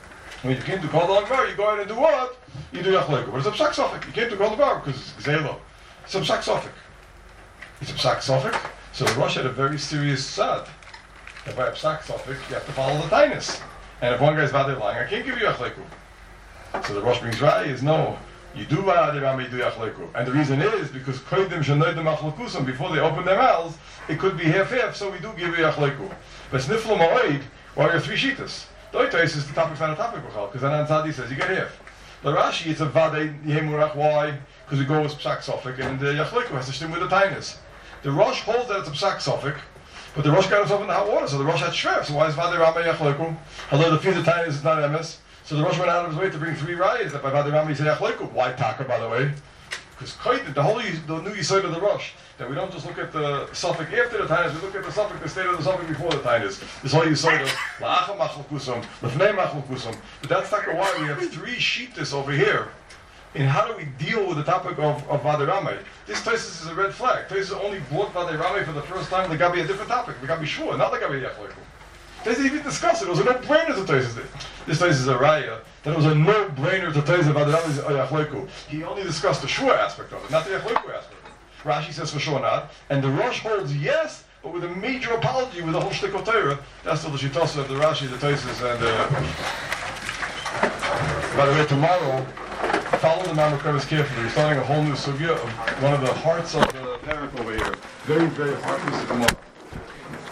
When you came to Kol Bar, you go ahead and do what? You do Yachleiku. But it's a Psak Sofik. You came to Kol Bar because it's Gzelo. It's a Psak Sofik. It's a Psak Sofik. So the Rosh had a very serious sad. If I have Psak Sofik, you have to follow the Tainus. And if one guy's Vadei lying, I can't give you Yachleiku. So the Rosh brings Rai is no. You do Vadei Rama, you do Yachleiku. And the reason is because Koidim Shenoidim Achlekusam, before they open their mouths, it could be half-half, so we do give you Yachleiku. But Sniflo Ma'oid, well, you're three Shitas. The Oitais is the topic's not a topic, because then Anzadi says you get half. The Rashi, it's a Vadei Yehemurach. Why? Because we go with Psak Sofik, and the Yachleiku has to stem with the Tainus. The Rosh holds that it's a Psak Sofik, but the Rosh got himself in the hot water, so the Rosh had Shrev. So why is Vadei Rama Yachleiku? Although the feed of Tainus is not MS. So the Rosh went out of his way to bring three rayas that by Vadei Rama he said Yachleiku. Why Taka, by the way? Because the new Yisod of the Rosh, that we don't just look at the suffix after the Tainus, we look at the suffix, the state of the suffix before the Tainus. This whole Yisod of La'acha Machl'kusam, L'fnei Machl'kusam. But that's Taka why we have three Shitas over here. And how do we deal with the topic of Vadei Rama? This Taisus is a red flag. Taisus only brought Vadei Rama for the first time. There got to be a different topic. There got to be Shua, not there got to be Yachleiku. They didn't even discuss it. It was a no-brainer to Taisus did. This Taisus is a raya. That it was a no-brainer to Taisus about the Yachleiku. He only discussed the Shua aspect of it, not the Yachleiku aspect of it. Rashi says for sure not. And the Rosh holds yes, but with a major apology with the whole shtick of Torah. That's still the Shittosa of the Rashi, the Taisus, and by the way, tomorrow, follow the Mamakovas carefully. We're starting a whole new sugya of one of the hearts of the parak over here. Very, very heartless tomorrow.